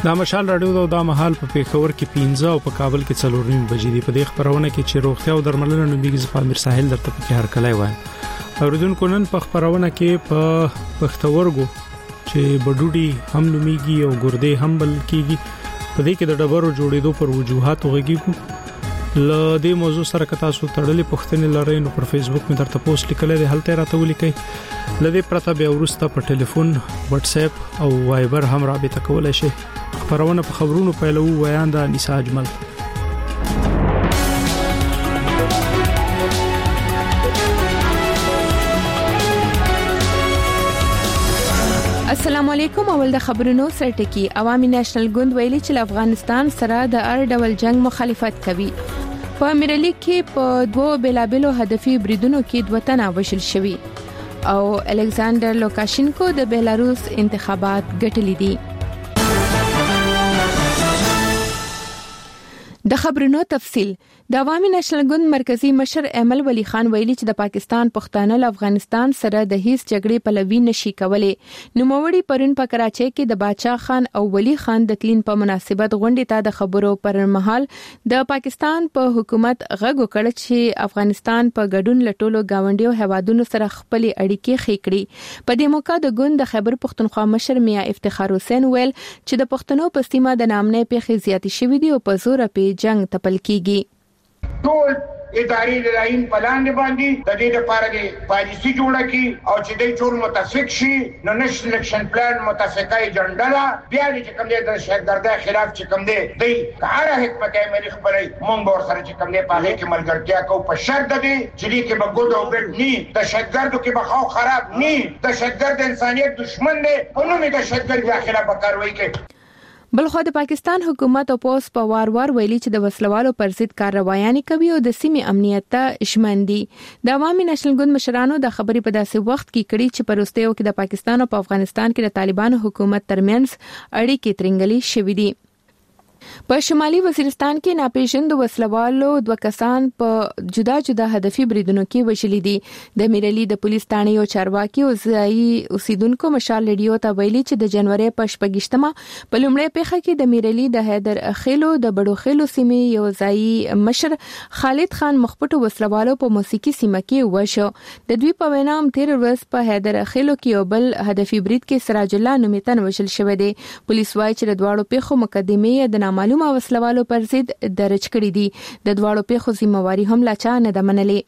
دا مشال رادیو دا مهال په پیښور کې 15 او په کابل کې 4:30 بجې دی. په دې خبرونه کې چې روغتیا او درملنه نومیږي زفال میر ساحل درته په هر کله وایم. اوریدونکو نن په خبرونه کې په پښتورګو چې بډوډي هم نومیږي او ګردې هم بل کېږي په دې کې د ډبرو جوړېدو پر وجوهات وغږیږو. ل دې موضوع سره کتا سو تړلې پښتنې لري نو پر فیسبوک مې درته پوسټ لیکلې ده هلته راته ولیکئ. لدې پرته بیا ورسته په ټلیفون واتس اپ او وایبر هم رابطه کولای شئ. خبرونه په خبرونو پیلو ویان د انیسا اجمل. السلام علیکم. اول د خبرونو سرټکی. عوامي نېشنل ګوند ویلي چې افغانستان سره د هر ډول جنگ مخالفت کوي. په میرلی کې په دوه بلابلو هدفي بریدونو کې 2 تنه وژل شوي او الکساندر لوکاشینکو د بیلاروس انتخابات ګټلي دي. د خبرونو تفصیل. د عوامي نېشنل ګوند مرکزی مشر ایمل ولی خان ویلي چې د پاکستان پښتانه له افغانستان سره د هیڅ جګړې پلوي نشي کولای. نوموړي پرون په کراچۍ کې د باچا خان او ولی خان د تلین په مناسبت غونډې ته د خبرو پر مهال د پاکستان په حکومت غږ وکړ چې افغانستان په ګډون لټولو گاونډیو هوادونو سره خپل اړیکې ښې کړي. په دې موقع د ګوند د خیبر پښتونخوا مشر میا افتخار حسین ویل چې د پښتنو په سیمه د نامنې پیښې زیاتې شوې دي او په زور په جنگ تپل کیږي. ټول اداري لاین پلان باندې د دې لپاره د پالیسي جوړه کی او چې د ټول متفق شي نو نېشنل اکشن پلان متفقه ایجنډا لا بیا چې کوم د شهردارۍ خلاف چې کوم دی د هر حکمت عملی خبري مونږ ور سره چې کوم دی په هغه کې ملګرتیا کو په شرط دی چې کې به ګډ او ګډ ني د شهردارو کې به خو خراب ني د شهردار د انسانيت دشمن دی او نو د شهردار د خلاف کاروي کوي. بلخو د پاکستان حکومت او پوس په وار ویلي چې د وسلوالو پر ضد کاروایي کوي او د سیمې امنیت ته ژمن دي. د عوامي نېشنل ګوند مشرانو د خبرې په داسې وخت کې کړي چې په وروستیو کې د پاکستان او په افغانستان کې د طالبانو حکومت ترمنځ اړیکې ترنګلي شوې دي. په شمالي وزیرستان کې ناپېژاندو وسلوالو 2 کسان په جدا جدا هدفي بریدونو کې وژلي دي. د میرلی د پولیس ثانې او چارواکي او ځایي اوسیدونکو مشال ریډیو ته ویلي چې د جنوري په 28مه په لومړۍ پیښه کې د میرلی د حیدر خیلو د بډو خیلو سیمې یو ځایي مشر خالد خان مخپټو وسلوالو په موسیقي سیمه کې وشو. د دوی په وینا تیر ورځ په حیدر خیلو کې یو بل هدفي برید کې سراج الله نومیتن وژل شوی دی. پولیس وايي چې د دواړو پیښو مقدمې د معلومه وسلوالو پر ضد درج کړي دي. د دواړو پیښو ذمہواری هم لا چا نه ده منلې.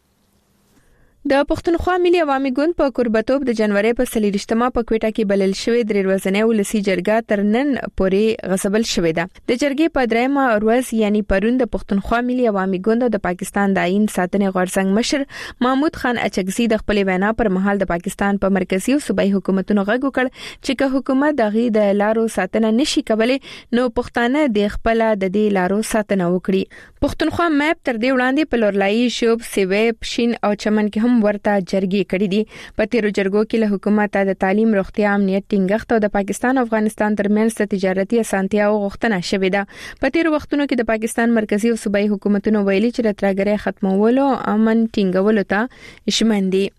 د پښتونخوا ملي عوامي ګوند په قربتوب د جنوري په 23مه په کوټه کې بلل شوې درې ورځنۍ ولسی جرګه تر نن پورې غصبل شوې ده. د جرګې په 3مه ورځ یعنی پرون د پښتونخوا ملي عوامي ګوند د پاکستان د آئین ساتنې غورځنګ مشر محمود خان اچکزي د خپل وینا پر مهال د پاکستان په مرکزی او صوبایي حکومتونو غږ وکړ چې که حکومت دغه د لارو ساتنه نشي کولای نو پښتانه د خپل د دې لارو ساتنه وکړي. پښتونخوا مپ تر دې وړاندې په لورلای شوب سیوی پښین او چمن کې ورته جرګې کړې دي. په تیرو جرګو کې له حکومت د تعلیم، روغتیا، امنیت ټینګښت او د پاکستان او افغانستان ترمنځ د تجارتي اسانتیاو غوښتنه شوې ده. په تیرو وختونو کې د پاکستان مرکزی او صوبایي حکومتونو ویلي چې د ترهګرۍ ختمولو امن ټینګولو ته ژمن دي.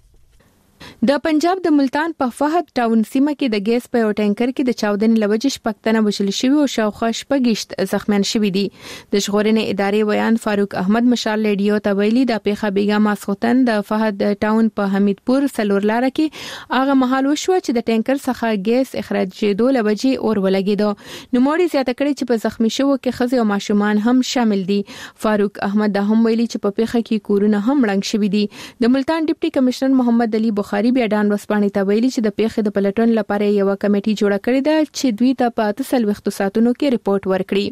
د پنجاب د ملتان په فهد ټاون سیمه کې د ګیس په یو ټانکر کې د چاودنې لوجې شپږتنه وژل شوي او شاوخوا 6 زخمیان شوي دي. د ژغورنې ادارې ویان فاروق احمد مشال ریډیو ته ویلي د پیښه بیګا ماسختن د فهد ټاون په حمیدپور سلور لار کې هغه مهال وشو چې د ټانکر څخه ګیس اخراجېدو لوجې اور ولګېدو. نو موري زیاته کړي چې په زخمی شوو کې ښځې او ماشومان هم شامل دي. فاروق احمد دا هم ویلي چې په پیښه کې کورونه هم مړنګ شوي دي. د ملتان ډیپټي کمشنر محمد علي بخاری بیا ډان وسپانې ته ویلي چې د پیښې د پلټون لپاره یو کمیټي جوړه کړې ده چې دوی ته په 48 ساعتونو کې ریپورت ورکړي.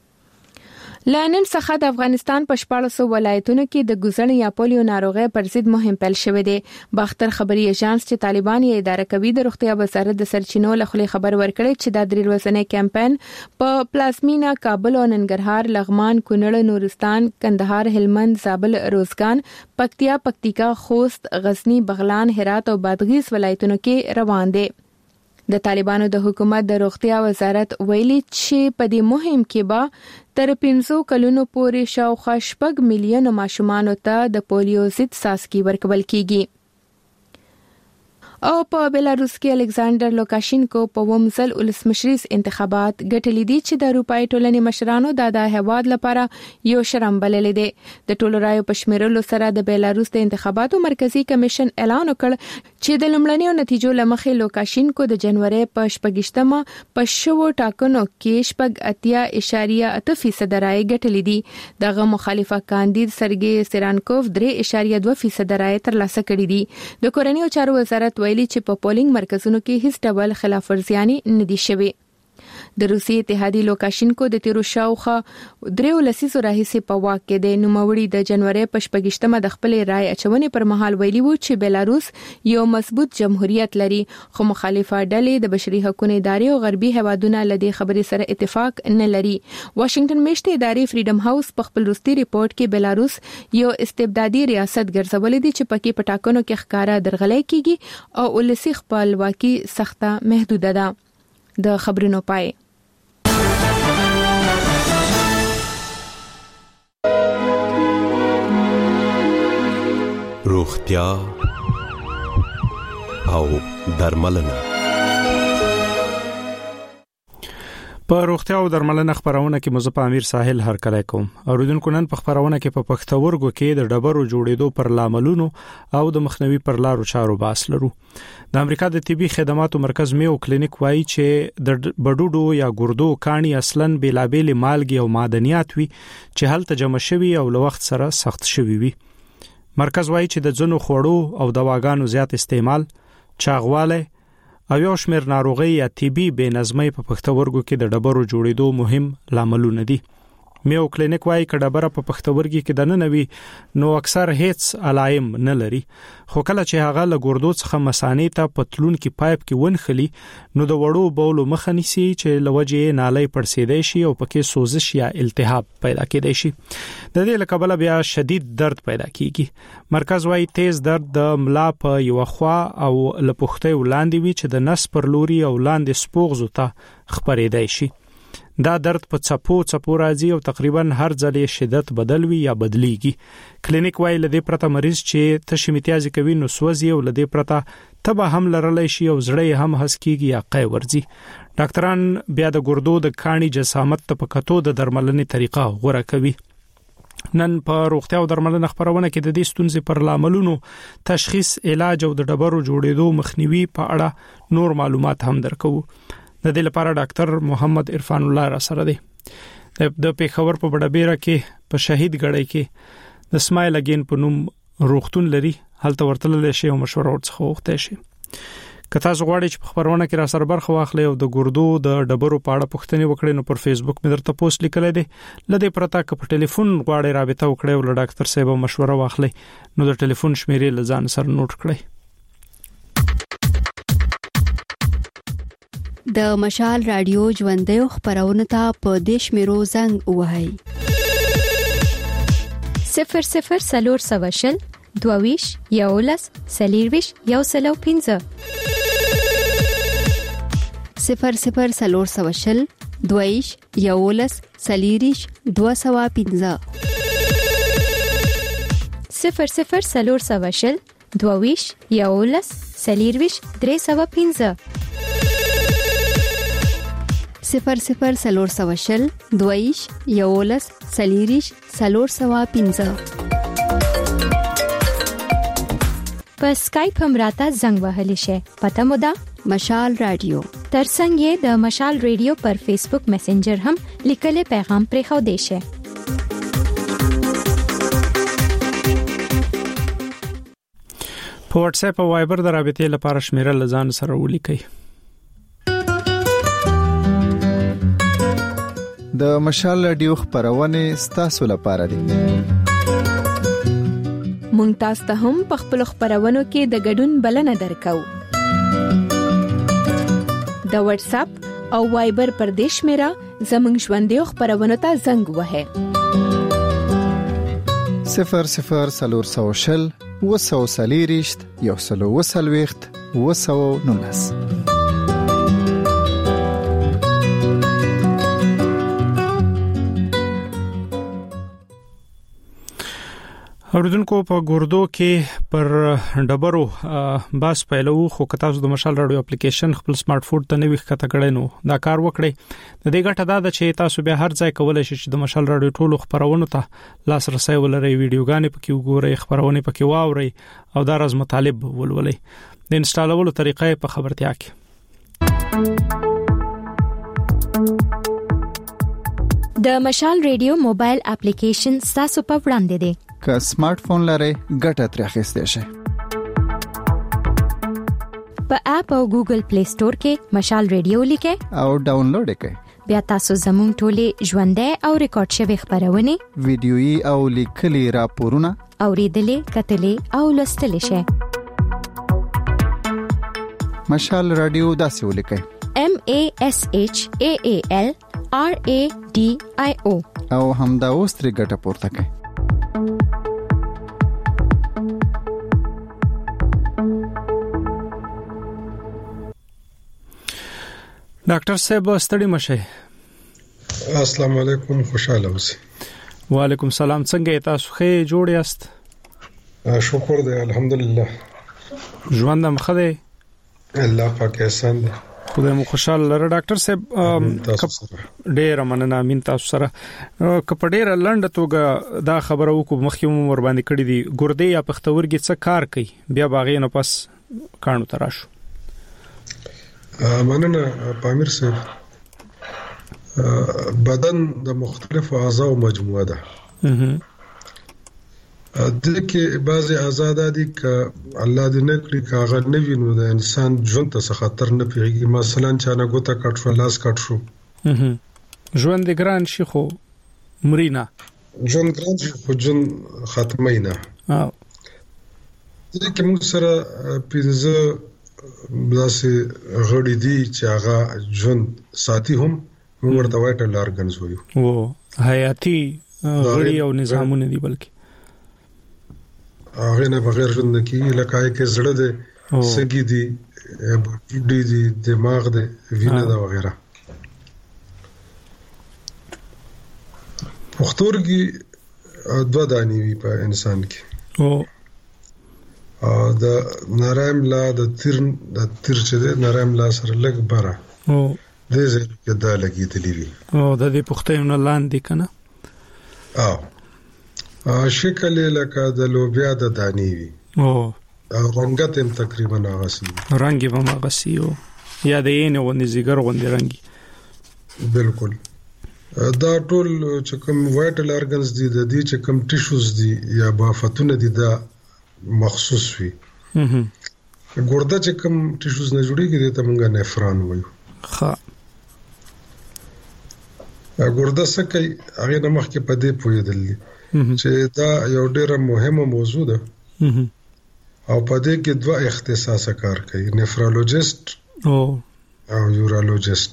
لنن څخه د افغانستان په 14 ولایتونو کې د ګوزن یا پولیو ناروغي پر ضد مهم پیل شوې ده. باختر خبري ایجنس چې طالبان یې اداره کوي د روغتیا وزارت د سرچینو له خوا خبر ورکړی چې د 3 ورځې کمپاین په پلازمینا کابل او ننګرهار، لغمان، کونړ، نورستان، کندهار، هلمند، زابل، روزګان، پکتیا، پکتیکا، خوست، غزنی، بغلان، هرات او بادغیس ولایتونو کې روان دي. د طالبانو د حکومت د روغتیا وزارت ویلي چې په دې مهم کې به تر 5 کلونو پورې شاوخوا 6 میلیون ماشومان ته د پولیو ضد څاڅکي ورکول کیږي. او په بیلاروس کې الکساندر لوکاشینکو په ومزل ولسمشریز انتخابات ګټلې دي چې د اروپای ټولنې مشرانو د هیواد لپاره یو شرم بللې دي. د ټولو رایو په شمیرلو سره د بیلاروس د انتخاباتو مرکزی کمیشن اعلان وکړ چې د لومړنیو نتیجو لمخې لوکاشینکو د جنوري په 28مه په شوو ټاکنو کې 80.8% رای ګټلې دي. دغه مخالفه کاندید سرګي سیرانکوف 3.2% رای ترلاسه کړې دي. د کورنیو چارو وزارت ویلي چې په پولینګ مرکزونو کې هیڅ ډول خلاف ورزيانې نه دي شوې. د روسي اتحادي لوکاشینکو د تیرو شاوخه 3 لسیزو راهیسې په واک کې د نوموړي د جنوري په 28مه د خپل رای اچونې پر مهال ویلي وو چې بیلاروس یو مضبوط جمهوریت لري، خو مخالفه ډلې د بشري حقوقو ادارې او غربي هیوادونو لدی خبرې سره اتفاق نه لري. واشنگټن میشته ادارې فریډم هاوس په خپل وروستي ریپورت کې بیلاروس یو استبدادي ریاست ګرځولې دي چې پکې پټاکنو کې ښکارا درغلۍ کیږي او ولسی خپلواکي سخته محدوده ده. د خبرونو پای. روغتیا او درملنه. په روغتیا او درملنه خبرونه کې مزه امیر ساحل هرکلی کوم. اوریدونکو نن په خبرونه کې په پښتورګو کې د ډبرو جوړېدو پر لاملونو او د مخنیوي پر لارو چارو باس لرو. د امریکا د طبي خدماتو مرکز میو کلینیک وایي چې د بډوډو یا ګردو کانی اصلاً بیلابېل مالګي او معدنیات وي چې هلته جمع شوي او له وخت سره سخت شوي وي. مرکز وایي چې د ځنو خوړو او دواګانو زیات استعمال، چاغواله او یو شمېر ناروغي یا TB بې نظمۍ په پښتورګو کې د ډبرو جوړېدو مهم لاملونه دي. میو کلینیک وايي چې ډبره په پښتورګي کې د ننوي نو اکثر هیڅ علائم نه لري، خو کله چې هغه له ګردو څخه مثانې ته پتلون کې پایپ کې ونخلي نو د وړو بولو مخه نیسي چې لوجه نالۍ پړسېدای شي او پکې سوزش یا التهاب پیدا کېدای شي. د دې لکبله بیا شدید درد پیدا کیږي. مرکز وايي تیز درد د ملا په یو خوا او لپختې ولاندې وي چې د نس پر لوري او لاندې سپوغزو ته خبرېدای شي. دا درد په څپو راځي او تقریبا هر ځل یې شدت بدل وي یا بدلیږي. کلینیک وايي لدې پرته مریض چې تشې امتیازي کوي نو سوځي او لدې پرته تبه هم لرلای شي او زړه هم هس کیږي یا قی ورځي. ډاکټران بیا د ګردو د کانی جسامت ته په کتو د درملنې طریقه غوره کوي. نن په روغتیا او درملنه خبرونه کې د دې ستونزې پر لاملونو، تشخیص، علاج او د ډبرو جوړېدو مخنیوي په اړه نور معلومات هم درکو. د دې لپاره ډاکټر محمد عرفان الله را سره دی. د پیښور په بډابیره کې په شهید غړی کې د سمایل اگین په نوم روغتون لري، هلته ورتلل شي او مشوره ورڅخه وغوښته شي. که تاسو غواړئ چې په خبرونه کې را سره برخه واخلئ او د ګردو د ډبرو په اړه پوښتنې وکړئ نو پر فیسبوک مې درته پوسټ لیکلی دی. لدې پرته که په ټلیفون غواړئ رابطه وکړئ او له ډاکټر صاحب مشوره واخلئ نو د ټلیفون شمیرې له ځان سره نوٹ کړئ. د مشال رادیو ژوندۍ خبرونه ته په دیش میرو زنګ وهاي 00 22 یولس سلیرویش یو سلو 15 00 22 یولس سلیریش 215 00 22 یولس سلیرویش 315 00 22 یولس سلیریش 315 په اسکایپ هم راته زنګ وهلی شي. پته مو ده مشال رادیو. ترڅنګ یې د مشال رادیو پر فیسبوک میسنجر هم لیکل پیغام پرې خو دی شي. په واتس اپ او وایبر د رابطې لپاره شمیره لزان سره ولیکئ. د مشال رادیو خبرونه ستاسو لپاره دي. مونږ تاسو ته هم په خپل خبرونو کې د ګډون بلنه درکو. د واتس اپ او وایبر پر دیش میرا زمنګ ژوندۍ خبرونه ته زنګ وهه 00 وسوسلیریشت یو سلو وسلويخت وسونونس. اوردونکو په ګوردو کې پر ډبرو باس پیلو خو کتاسو د مشال رادیو اپلیکیشن خپل سمارټ فون ته نوې ښکته کړئ نو دا کار وکړئ. د دې ګټه دا ده چې تاسو به هر ځای کولای شئ چې د مشال رادیو ټولو خبرونو ته لاسرسي ولرئ، ویډیوګانې پکې وګورئ، خبرونه پکې واورئ او دا راز مطالب ولولئ. د انسټالولو طریقې په خبرتیا کې د مشال رادیو موبایل اپلیکیشن تاسو په وړاندې دی. که سمارټ فون لرئ ګټه ترې اخیستئ شئ. په اپ او ګوګل پلی سٹور کې مشال رادیو لیکئ او ډاونلوډ کړئ. بیا تاسو زموږ ټولې ژوندۍ او ریکارډ شوی خبرونه، ویډیويي او لیکلي راپورونه اوریدلې، کتلې او لوستلې شئ. مشال رادیو داسې ولیکئ: MASHAALRADIO او همدا اوس ترې ګټه پورته کړئ. ډاکټر صاحب ستړي مشه. السلام علیکم، خوشاله اوسئ. وعلیکم السلام. څنګه تاسو ښه جوړ یاست؟ شکر دی، الحمدلله. ژوند مخه دی، الله پاک احسان دی. خدای مو خوشاله لره. ډاکټر صاحب ډېر مننه. امین تاسو سره کپ ډېر لنډه توګه دا خبره وکړو مخکې مو ور باندې کړې دي. ګردې یا پښتورګي څه کار کوي؟ بیا باغې نه پس کانو تراشو. مننه پامیر صاحب. بدن د مختلفو اعضاء مجموعه ده. دغه بعضي اعضاء دي ک الله دې نه کړی کاغه نه وینو د انسان ژوند ته خطر نه پیږي. مثلا چانه ګوته کټ شو، لاس کټ شو، ژوند ګران شي خو مرینا ژوند ګران شي خو ژوند ختمه نه. دغه موږ سره پینځه داسې غړي دي چې هغه ژوند ساتي هم موږ ورته وایټل ارګنز وایو. او حیاتي غړي او نظامونه دي بلکې هغه نه بغیر ژوند نه کیږي. لکه کې زړه دي، سګي دي، بډې دي، دماغ دي، وینه دا وغیرہ. پښتورګي دوه دانې وي په انسان کې. د نرم لا د تیر چې د نرم لا سره لګ بره د زړه کې دا لګیدلی وي. د دې پښتون لاندې کنه شکل لکه د لوبیا د دانی وي. رنگت هم تقریبا هغه رنگي به مغسی او یا د اینه ونی زیګر غوندي رنگي. بالکل. دا ټول چې کوم وایټل ارګنز دي، د دې چې کوم ټیشوز دي یا بافتونه دي دا مخصوص وي. ګرده چې کوم ټیشوز نه جوړیږي ته مونږه نفران وایو. ښه. ګرده څه کوي هغه نه مخکې په دې پوهېدل چې دا یو ډېره مهمه موضوع ده او په دې کې دوه اختصاصه کار کوي: نفرولوژیست او یورولوژیست.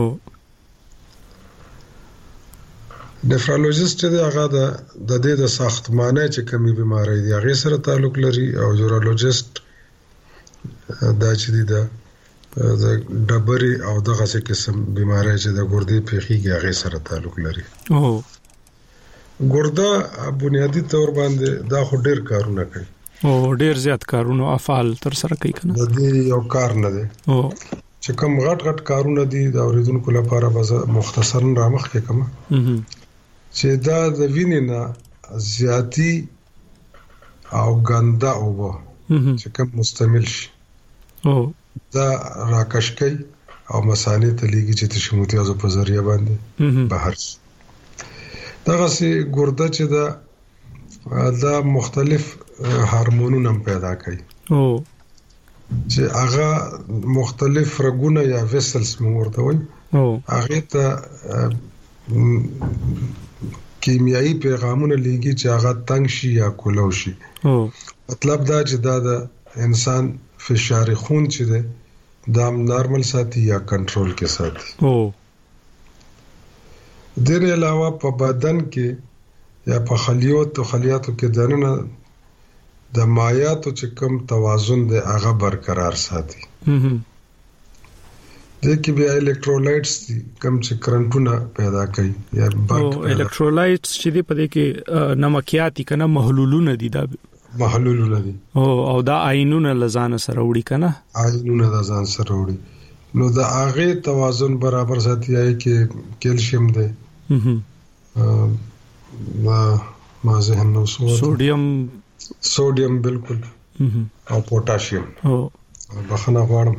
نفرولوژیست چې هغه د دې د ساختمانه چې کومي بيمارۍ دي هغه سره تعلق لري، او یورولوژیست دا چې دی د ډبري او دغه څه قسم بيمارۍ چې د ګردې پیخيږي هغه سره تعلق لري. ګرده بنیادی تور باندې دا خو ډیر کارونه کوي. ډیر زیات کارونه افعال تر سره کوي کنه. د دې یو کار نه دی چې کوم غټ کارونه دي د اوریدونکو لپاره به مختصرا رامخ کې کوم چې دا د وینې نه زیاتی او ګنده او چې کوم مستعمل شي دا راکش کوي او مسانې ته لیږي چې تشموتیازو په ذریعہ باندې بهر شي. دغه سي ګرده چې دا مختلف هورمونونه پیدا کوي چې هغه مختلف رګونه یا ویسلز موږ ورته وایو. هغه ته کیمیاوي پیغامونه لیږي چې هغه تنگ شي یا کولو شي. مطلب دا چې دا د انسان فشار خون چې دا نارمل ساتي یا کنټرول کې ساتي. دغه علاوه په بدن کې یا په خلیاتو کې دننه د مایعاتو چې کوم توازن دی هغه برقرار ساتي. د کې بیا الکترولایټس دي کوم چې کرنټونه پیدا کوي یا الکترولایټس چې دی په دې کې نمکياتي کنه محلولونه دي دا محلولونه دي او دا آینونه لزان سره وړي کنه آینونه د ځان سره وړي نو د هغه توازن برابر ساتي کې کیلشیم دی ما ذهن نو سوډیم بالکل او پوتاشیم بخنه غواړم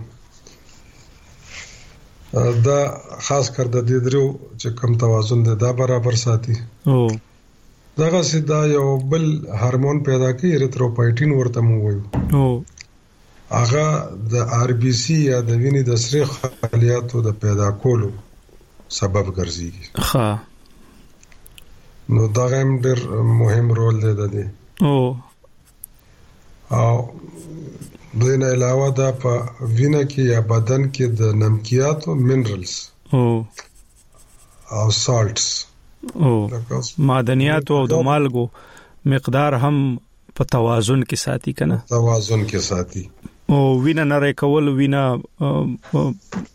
دا خاص کر د دې درو چې کم توازن دی دا برابر ساتي دغه سیدا یو بل هورمون پیدا کوي اریتروپایټین ورته مو وایو هغه د آر بي سي یا د وینې د سری خلیاتو د پیدا کولو سبب ګرځي ها نو دا هم ډېر مهم رول دی د دې او دین علاوه دا په وینه کې یا بدن کې د نمکياتو منرالز او سالټس معدنیات او د مالګو مقدار هم په توازن کې ساتي کنه توازن کې ساتي او وینه نری کول وینه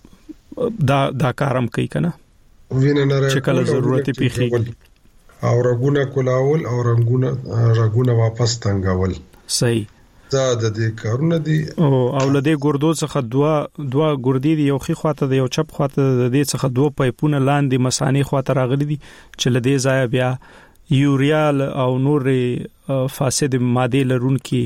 دا کارم کوي کنه وینه نری چې کله ضرورت پیخي او رګونه کولاول او رګونه واپس تنګول صحیح دا د دې کارونه دي او لدې ګردو څخه دوا ګردې دي یو خي خواته د یو چپ خواته د دې څخه دوه پایپونه لاندې مسانی خواته راغلي دي چې لدې ځای بیا یوریا او نور فاسد ماده لرونکي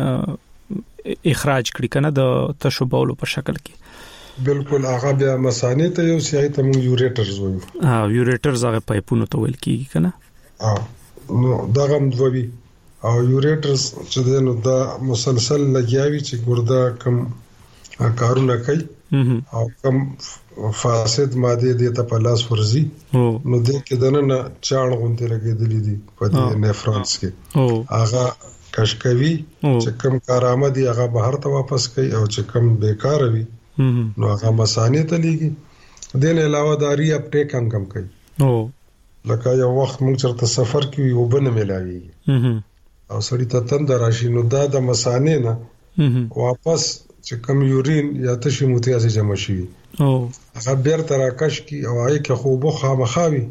اخراج کړي کنه د تشوبولو په شکل کې بالکل هغه بیا مسانی ته یو سیای ته مو یوریټرز وایو یوریټرز هغه پایپونه ته ویل کیږي کنه نو دا هم دوی او یوریټرز چې دنو دا مسلسل لګیاوي چې ګردا کم کارونه کوي او کم فاسد ماده دې ته په لاس ورزي نو دې کې دنه چاڼ غونډه لګېدلې دي په دې نفرونز کې هغه کشکوي چې کم کارآمدي هغه بهر ته واپس کوي او چې کم بیکار وي نو هغه مسانې ته لګي دین علاوه داري اپټیک هم کم کوي لکه یو وخت موږ چرته سفر کوي وبنه ملاوي او سړی ته تند راشي نو دا د مسانې نه واپس چې کم یورین یا تشي موتیازي جمع شي هغه بیرته راکش کی او هغه کې خوبو خامخاوي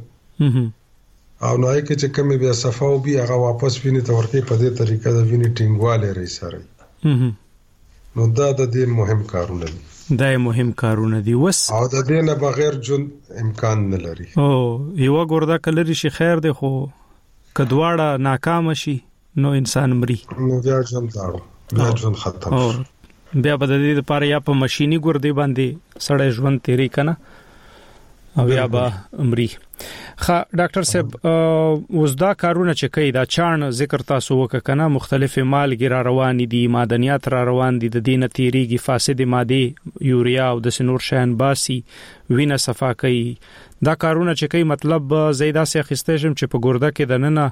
او نه کې چې کم بیا صفاو بیا هغه واپس ویني ته ورته په دې طریقه د ویني ټینګواله لري سره نو دا د دې مهم کارونه دي دا مهم کارونه دي وس او د دې نه بغیر جون امکان نه لري یو ګوردا کلری شي خیر دی خو کدواړه ناکام شي نو انسان مري نو بیا ژوند داړو بیا ژوند ختم بیا په دې لپاره یا په ماشيني ګردې باندې سړی ژوند تیری کنه او یا به مري خا ډاکټر صاحب وزدا کارونه چې کوي دا چاڼ ذکر تاسو وکړه مختلف مالګي را روان دي معدنیات را روان دي د دینه تیریږي فاسد ماده یوریا او د سنور شین باسي وینه صفا کوي دا کارونه چې کوي مطلب زیاده سي خستېشم چې په ګرده کې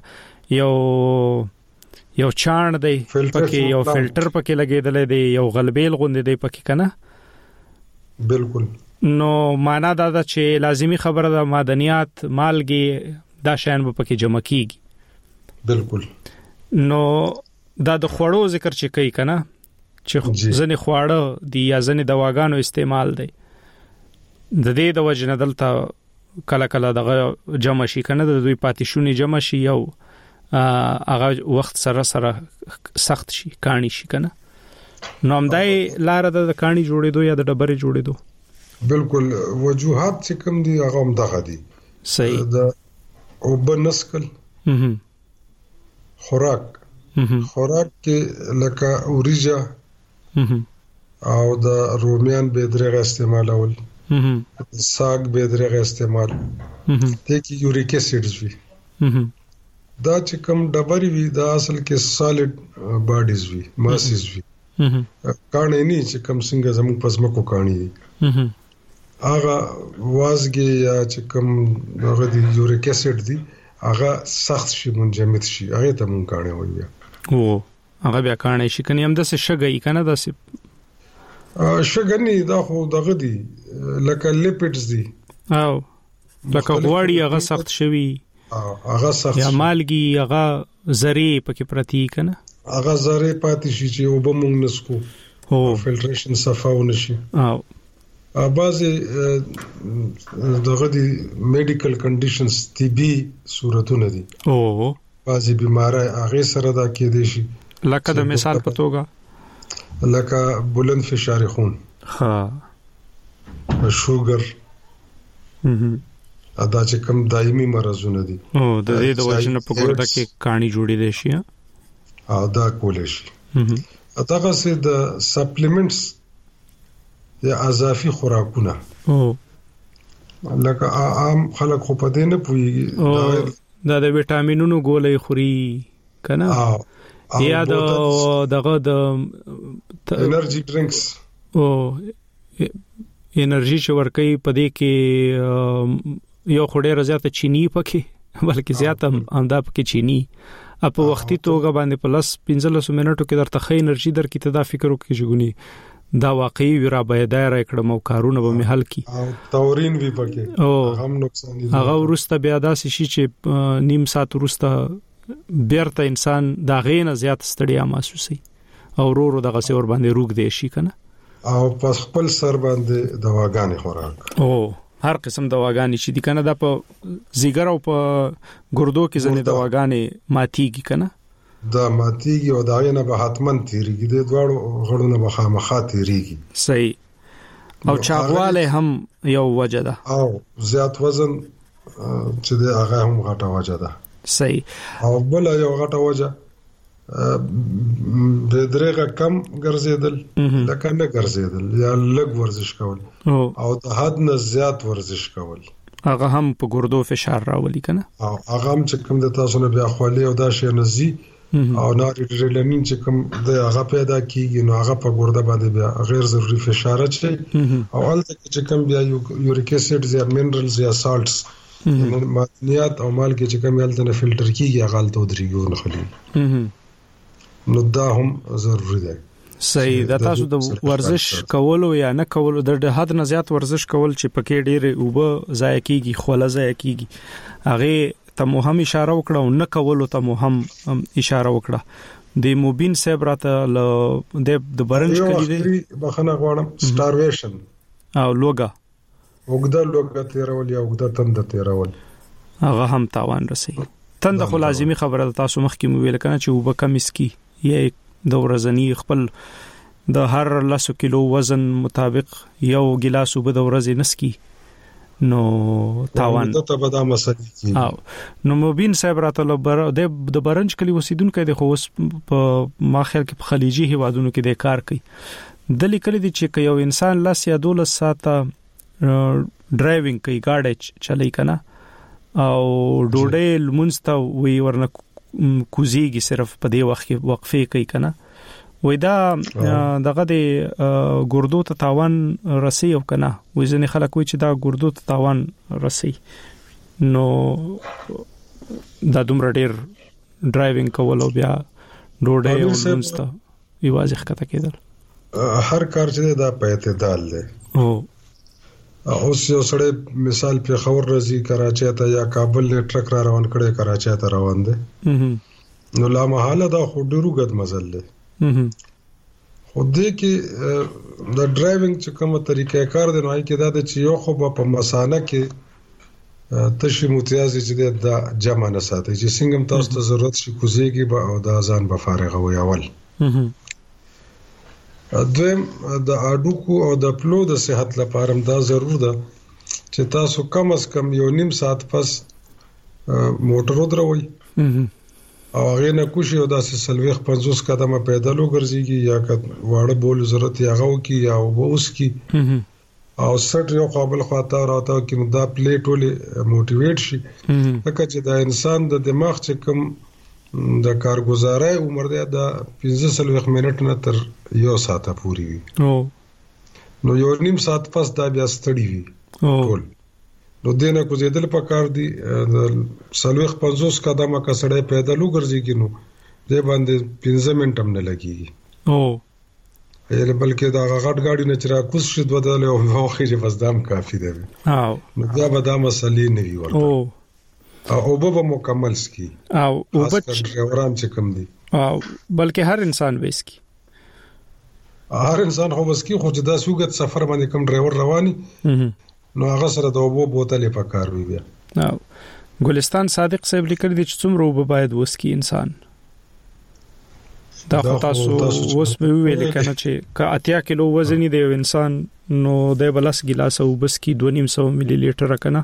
دننه یو چاڼ دی پکې یو فلټر پکې لګېدل دی یو غلبېل غوندې دی پکې کنه بالکل نو معنا دا چې لازمی خبره ده معدنیات مالګي دا شین په پکې جمع کیږي بالکل نو دا د خوړو ذکر چې کوي کنه چې ځنې خواړه دی یا ځنې دواګانو استعمال دی د دې د وجنه دلته کله کله دغه جمع شي کنه د دوی پاتیشونی جمع شي یو هغه وخت سره سخت شي کانی شي کنه نو همدای لار د کانی جوړېدو یا د ډبرې جوړېدو بالکل وجوهات چې کوم دي هغه هم دغه دي صحیح د او بنسکل خوراک کې لکه اوریجا او د رومیان بيدرغه استعمالول ساګ بيدرغه استعمال ته کې یوریک اسیډز وي دا چې کوم ډبرې وي دا اصل کې سالډ باډیز وي ماسز وي کانه نه چې کوم څنګه زموږ پزمکو کانی دي هغه وازګي یا چې کوم هغه د یوریک اسید دي هغه سخت شي منجمد شي هغه ته مونږ کانه وایو او هغه بیا کانه شي کني هم د څه شګي کنه د څه شګنی دا خو دغه دي لکه لیپټس دي او لکه غوړی هغه سخت شوی هغه سخت یا مالګي هغه زری پکې پرتی کنه هغه زری پاتې شي چې وبمونږ نسکو هو فلټریشن صفاو نشي او بعضی دغه دي میډیکل کنډیشنز طبي صورتونه دي او بعضی بیماری هغه سره دا کې دي شي لکه د مثال په توګه لکه بلند فشار خون ها شوګر ادا چې کوم دایمي مرزونه دي او د دې د وجنه په ګرده کې کانی جوړې دي شي او دا کولې شي اته سه د سپلیمنټس یا اضافي خوراکونه او لکه عام خلک خو په دې نه پوي دا د وټامینونو ګولې خوري کنه یا دغه د انرژي ډرینکس او انرژي چې ورکي پدې کې یو خډه زیاته چینی پکې بلکې زیاته انده پکې چینی په وختي توګه باندې پلس 15 منټو کې درته خې انرژي درکې ته دا فکر وکړي جګونی دا واقعي ورا بيدای را کړم او کارونه به مې حل کی او تورین وی پکې هم نقصان دي هغه ورسته بیا داسې شي چې نیم ساعت ورسته بیرته انسان دا غینه زیات ستړیا محسوسي او ورو دغه څور باندې روغ دی شي کنه او پس خپل سر باندې دواګانې خوراک او هر قسم دواګانې چې دي کنه دا په زیګر او په ګردو کې ځنې دواګانې ماتيږي کنه دا ماتيږي او دا نه به حتمن تیریږي د دواړو غړونو به خامخا تیریږي صحیح او چاغواله هم یو وجه ده او زیات وزن چې د هغه هم غټه وجه ده صحیح او بل یو غټه وجه د درېغه کم ګرځیدل لکه نه ګرځیدل یا لږ ورزش کول او د حد نه زیات ورزش کول هغه هم په ګردو فشار راولي کنه او هغه هم چې کوم د تاسو نه بیا خولي او دا شی نزي او ناریډرلمین چې کوم د هغه پیدا کیږي نو هغه په ګرده باندې بیا غیر ضروري فشار اچي او الته چې کوم بیا یوریک اسید یا منرالز یا سالټس معدنیات او مالګه چې کوم الته نه فلټر کیږي هغه الته درېږي نو خلي نو دا هم ضروری ده صحیح دا تاسو د ورزش کولو یا نه کولو د حد نه زیات ورزش کول چې پکې ډېر اوبه ضایع کیږي خوله ضایع کیږي هغه ته مو هم اشاره وکړه او نه کولو ته مو هم اشاره وکړه د موبین صاحب راته د برنج کلی دی بخنه غواړم سټارویشن او لوګا وګدا تیرول یا وګدا تند تیرول هغه هم تاوان رسي تند خو لازمی خبره تاسو مخکې مو ویل کنه چې وب کم اسکی یا د ورځنی خپل د هر 10 کیلو وزن مطابق یو ګلاس وب د ورځې نسکی نو تاوان ته به دا مسله او نو مبین صاحب راته د برنج کلی وسیدونکو د خو په ماخر کې په خلیجي هوادونو کې د کار کوي د لیکل دي چې یو انسان لاس یا 12 ساعته ډرایوینګ کوي گاډي چلای کنه او ډوډۍ لمونسته وی ورنه کوزيږي صرف په دې وخت کې وقفه کوي کنه وې دا دغه د ګردو ته تاوان رسي او کنه وې ځنې خلک وې چې دا ګردو ته تاوان رسي نو دا دومره ډېر ډرایوینګ کول او بیا ډوډۍ او لمونسته یوازې ښکته کېدل هر کار چې دا په اعتدال دی اوس یو سړی مثال په خبر راځي کراچۍ ته یا کابل له ټرک را روان کړي کراچۍ ته روان دي نو لا محاله دا خو ډیرو غد مزل دی خو دې کې د ډرایوینګ چې کومه طریقې کار دی نو هي کې دا چې یو خو په مسانه کې تشي متیازي چې د جمع نه ساتي چې څنګه تاسو ته ضرورت شي کوزيږي او د ځان به فارغ وي اول دویم د اډوکو او د پلو د صحت لپاره دا ضرور ده چې تاسو کم از کم یو نیم ساعت پس موټر ودروي او هغه نه کوشي او داسې سلويخ 50 قدمه پیدل وګرځيږي یا واړه بول ضرورت یاغو کی یا وبوس کی او سټ یو قابل خاطر راته کې دا پلیټ ولې موټیویټ شي لکه چې دا انسان د دماغ چې کوم د کارګزارۍ عمر دی د 15 منټ نه تر یو ساعت پورې وي نو یو نیم ساعت پس دا بیا ستړي وي ټول نو دینه کو زیدل پکار دي د سلوخ 50 قدمه کا سړی پیدل وګرځي نو دې باندې 15 منټ هم نه لګي یله بلکې دا غټ گاډي نه چر کوس شید بدل او واخې چې بس دام کافي دی نو دا به دا مسلې نه وي ورته او به مکمل سکی او ډرایوران چې کم دي او بلکې هر انسان وېسکی هر انسان خو بس کی خو چې دا سوګت سفر باندې کوم ډرایور رواني نو هغه سره د اوبو بوتلې پکار وي بیا. ګلستان صادق صاحب لیکل دي چې څومره وب باید وسکي انسان دا خو تاسو اوس به ویل کنه چې کا 80 کیلو وزن دی یو انسان نو د بلس ګلاس او بس کی 2.5 ملي لیټر کنه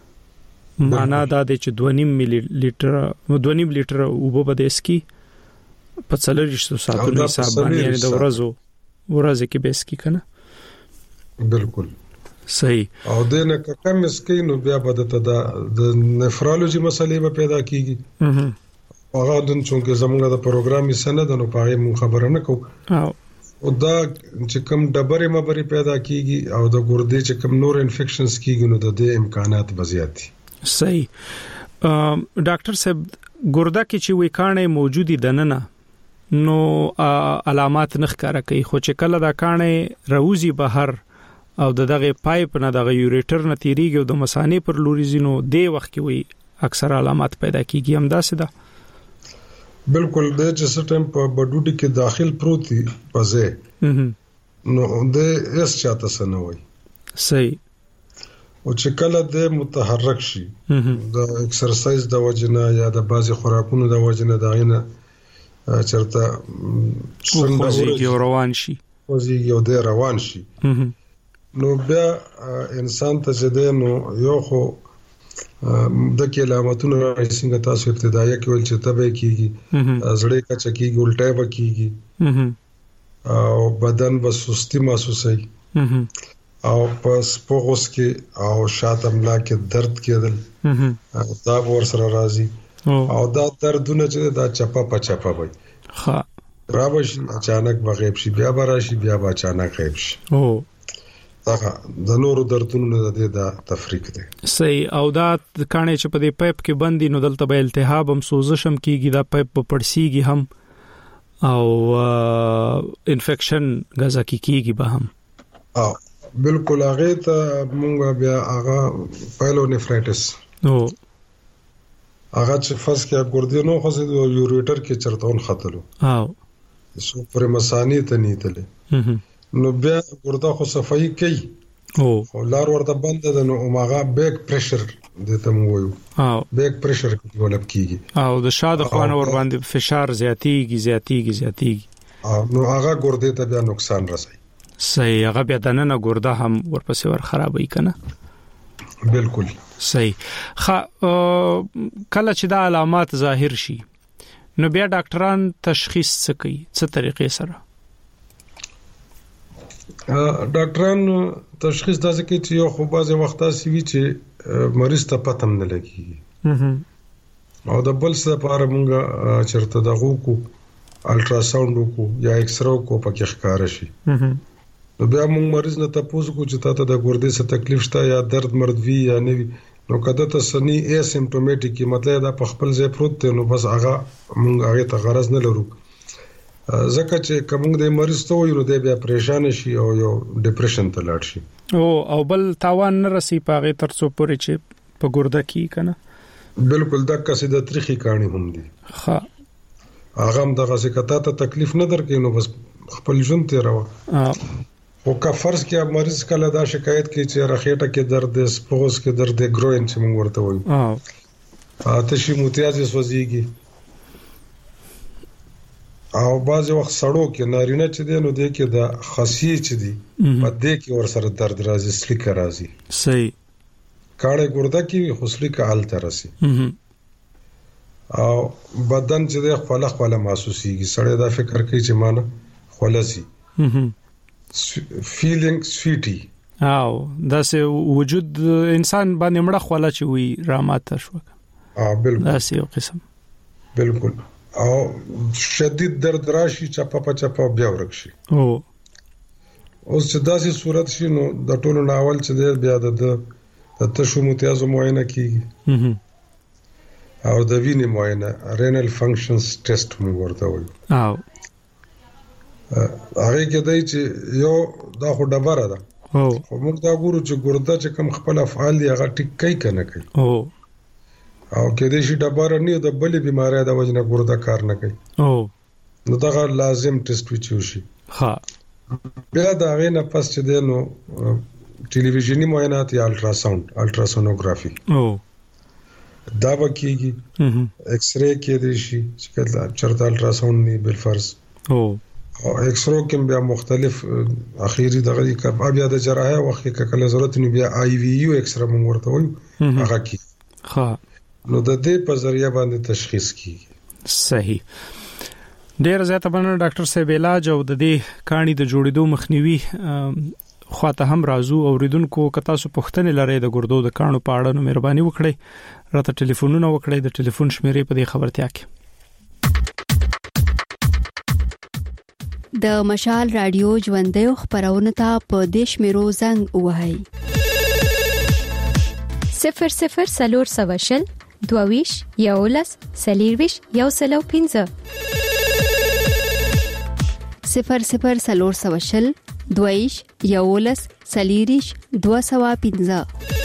معنا دا دی چې 2.5 ملي لیټر 2.5 لیټر وب بده اسکی په څلورشتو ساعتونو حساب باندې د ورځې کې به اسکی کنه. بالکل صحیح. او دنه کم اسکی نو بیا به د نفرولوژي مسلې به پیدا کیږي. هغه د چونکه زموږ د پروګرامي سند نو پاره مون خبره نه کو او دا چې کوم ډبرې مبري پیدا کیږي او د ګردې چې کوم نور انفیکشنز کیږي نو د دې امکانات بزیاتی. صحیح. ډاکټر صاحب ګرده کې چې وکانه موجودي دننه نو علامات نه ښکارا کوي خو چې کله دا کانه روزي بهر او دغه پایپ نه دغه یوریټر نه تیریږي او د مثانه پر لوريزینو دی وخت کې وي اکثر علامات پیدا کیږي هم داسې ده. بالکل د چې سټم په بډوډي کې داخل پروتي پځه نو د اس چاته سنوي. صحیح. او چې کله د متحرک شي د ایکسرسایز د وجنه یا د بازي خوراکونو د وجنه داینه چرته څنګه روان شي یو د روان شي نو بیا انسان ته زده نو یو خو د کې علامتونه څنګه تاسو ابتدایي کې ول چې تبه کیږي زړه کچ کیږي الټه وکیږي او بدن به سستی محسوسي او پس پوغوس کې او شاته ملا کې درد کېدل دا ور سره راځي او دا دردونه چې دا چپا پچپا وي ها راوش اچانک بغیب شي بیا براشي بیا اچانک غیب شي دا د نورو دردونو د تفریق دی. صحیح. او دا کانه چې په دې پایپ کې بندي نو دلته به التهاب هم سوزش هم کیږي دا پایپ په پړسیږي هم او انفیکشن غزا کیږي به هم. بالکل هغه ته مونږ بیا هغه پایلونیفرایټس هغه چې فرض کې ګردینو خو د یوریټر کې چرتون خطلو سو پر مسانی ته نیتله نو بیا ګرده خو صفائی کوي او لار ورته بند ده نو ماغه بیک پریشر دته مو وایو بیک پریشر ولب کیږي او د شاده خوانه ور باندې فشار زیاتیږي نو هغه ګرده ته بیا نقصان رسي. صحیح. هغه بیا دنه ګرده هم ورپسې ور خرابوي کنه. بالکل صحیح. کله چې دا علامات ظاهر شي نو بیا ډاکټران تشخیص څه کوي څه طریقې سره؟ ډاکټران تشخیص داسې کوي چې یو خو بعضی وخت داسې وي چې مریض ته پته نه لګي او د بل څه لپاره مونږ چرته دغه کو الټراساوند کو یا ایکس را کو پکې ښکار شي نو بیا مونږ مریض نه تاسو کو چې تاسو د ګردې څه تکلیف شته یا درد مرد وی یا نه وی نو کده ته سنی اسیمپټومټیک مطلب دا په خپل ځای پروت دی نو بس هغه مونږ هغه ته غرض نه لرو ځکه چې کوم د مریض ته وي نو د بیا پریشان شي او یو ډیپریشن ته لاړ شي او بل تاوان نه رسی پاغه ترڅو پورې چې په ګرده کې کنه. بالکل دا قصیده تاریخي کہانی هم دي. ها هغه هم دغه څه کته ته تکلیف نه درکې نو بس خپل ژوند ته راو او کا فرض کې مریض کله دا شکایت کوي چې راخېټه کې درد دی سپوز کې درد دی ګروین چې موږ ورته وایو آتشي متیازي سوځيږي او بعض وخت سړو کې نارینه چې دی نو د کې د خاصیت چې دی په دې کې ور سره درد راځي سلیک راځي. صحیح. کاړه ګرده کې خصلي کا حالت راسي او بدن چې د خپل محسوسيږي سړی دا فکر کوي چې مانه خلصي فیلینګ سویټي او دا سه وجود انسان باندې مړه خلا چې وي راماته شو. بالکل دا سه یو قسم. بالکل. او شدید درد راشي چپا بیا ورکشي اوس چې داسې صورت شي نو د ټولو ناول چې بیا د تشو متیازو معاینه کیږي او د وینې معاینه رینل فنکشنز ټیسټ موږ ورته وایو هغه کې دای چې یو دا خو ډبره ده خو موږ دا ګورو چې ګرده چې کوم خپل افعال دی هغه ټیک کوي کنه کوي او کې دې شي ډبره نه د بلې بیماری د وجنه ګرده کار نه کوي نو دا لازم ټیسټ وچو شي. ها بیا دا غینه پس چې دنو ټلویزیونی معاینات یا الټراسونوګرافي دا وکیږي ایکس ری کې د شي چې کله چرته الټراساوند نه بل فرض او ایکس رو کې بیا مختلف اخیری دغه کې بیا د جراحه وخت کې کله ضرورت نه بیا آی وی یو ایکس را موږ ورته وایو هغه کې ها نو د دې په ذریعہ باندې تشخیص کیږي صحیح ډیر زیاته باندې ډاکټر صاحب علاج او د دې کہانی د جوړېدو مخنیوي خواته هم رازو اوریدونکو کتا سو پښتنې لري د ګردو د کانو په اړه نو مهرباني وکړئ راته ټلیفونونه وکړئ د ټلیفون شمیرې په دې خبرتیا کې د مشال رادیو ژوندې خبرونه ته په دیش میرو زنګ وهاي 00 22 یولس سلیرویش یو سلو 15 00 22 یولس سلیریش 215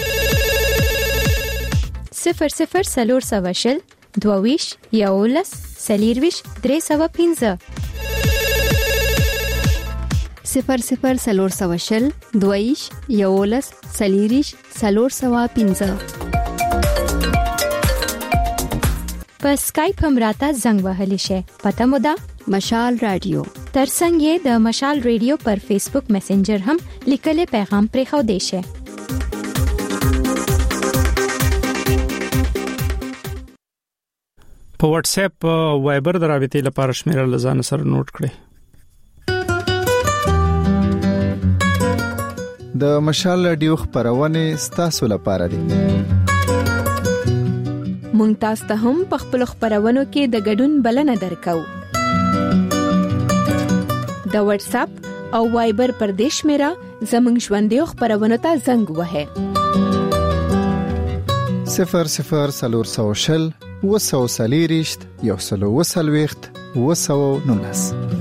00 22 یولس سلیرویش 315 00 22 یولس سلیریش 315 په اسکایپ هم راته زنګ وهلی شي پته مو ده مشال رادیو ترڅنګ د مشال رادیو پر فیسبوک میسنجر هم لیکلي پیغام پرې خو دی شي په واتس اپ وایبر درابطې لپاره شمیره لزان سره نوٹ کړئ د مشال رادیو خبرونه ستاسو لپاره دي مونږ تاسو ته هم په خپل خبرونو کې د ګډون بلنه درکو د واتس اپ او وایبر پر دیش میرا زمنګ ژوندې خبرونه ته زنګ وهه 00 وسو سلیریشت یو سلو وسلويخت وسو نونس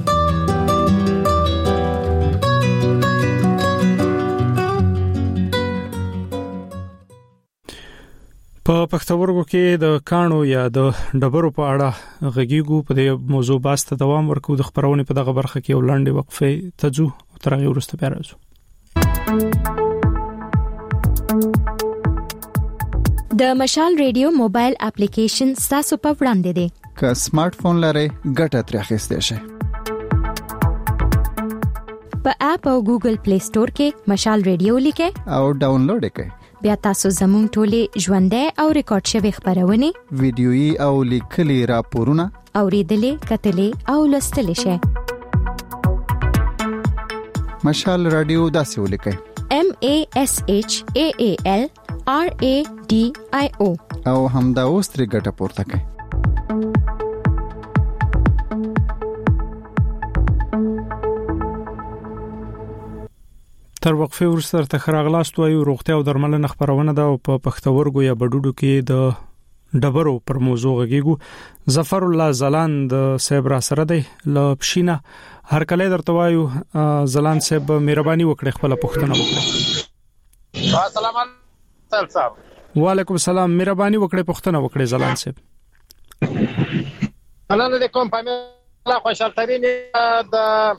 په پښتورګو کې د کانو یا د ډبرو په اړه غږیږو په دې موضوع باسته دوام ورکو د خبرونه په دغه برخه کې ولنډه وقفه تجو ترغه ورسته بیا راځو د مشال رادیو موبایل اپلیکیشن تاسو په وړاندې دی که سمارټ فون لرئ ګټه ترې اخیستئ شئ په اپ او ګوګل پلی سٹور کې مشال رادیو لیکئ او ډاونلوډ کړئ بیا تاسو زموږ ټولې ژوندې او ریکارډ شوی خبرونه ویډیويي او لیکلي راپورونه اوریدلې کتلې او لوستلې شئ مشال رادیو داسې ولیکئ MASHAALRADIO او همدا اوس ترې ګټه پورته کړئ تر وقفه ورسره تخراغلاست وایو روغتیا او درملنه خبرونه ده او په پښتورګو یا بډوډو کې د ډبرو پر موضوع غږیږو ظفر الله زلان د صاحب را سره دی لپشینه هر کله درته وایو زلان صاحب مهرباني وکړئ خپل پوښتنه وکړئ السلام علیکم صاحب وعلیکم السلام مهرباني وکړئ پوښتنه وکړئ زلان صاحب السلام علیکم پامه خوشالترین د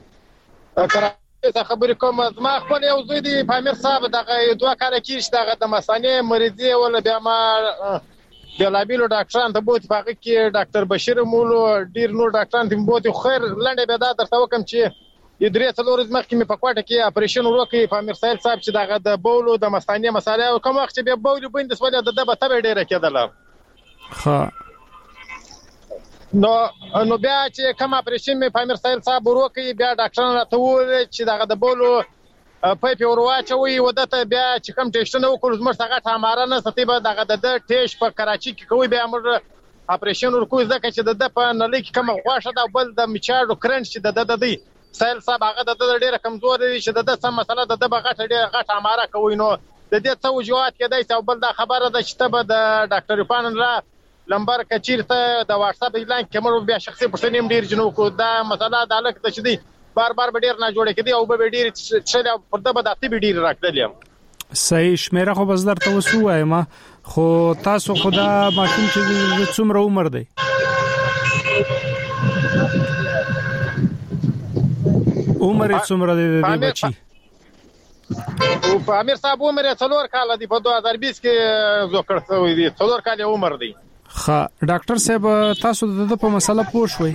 خبرې کوم ما خپل یو زوی دی پامیر صاحب دغه دوه کال کېږي دغه د مسانې مریضي ول بیا ما بلابیلو ډاکټران ته بوت پاګه کې ډاکټر بشیر مولو ډیر نور ډاکټران ته بوت خیر لنډه به دا درته وکم چې ادریس لورز مخکې مې په کوټه کې اپریشن وکړي پامیر صاحب چې دغه د بولو د مسانې مساله کوم وخت چې به بولو بند سوال د دبه تبه ډیره کېدله ها نو بیا چې کوم اپریشن مې پامیر صاحب وروکي بیا ډاکټران راته وویل چې دغه د بولو پایپ ورواچوي ودته بیا چې کوم ټیسټونه وکړو زموږ څنګه ټاماره نه ستې به دغه د ټیسټ په کراچي کې کوي بیا موږ اپریشن ورکو ځکه چې د په نړۍ کې کوم غواشه دا بل د میچارو کرنټ چې د دی سایل صاحب هغه د ډیره کمزور دي چې د سم مسله د بغټ ډیره غټ اماره کوي نو د دې څه وجوهات کېدای چې بل دا خبره ده چې ته به د ډاکټر پان را لمبر کچیرته د واتس اپ اعلان کوم بیا شخصي پښتنیم ډیر جنو کو دا مسله د الک ته شدي بار به ډیر نه جوړه کړي او به ډیر چې پر دغه د اتی ډیر راکړل صحیح شمیره خو بس درته وسو وایم خو تاسو خدا ماشوم چې څومره عمر دی عمر څومره دی بچي؟ او په امیر صاحب عمر 4 کال دی، په 2020 کې زوکړ شوی دی، 4 کال عمر دی. ها ډاکټر صاحب تاسو د په مسله پوه شوي؟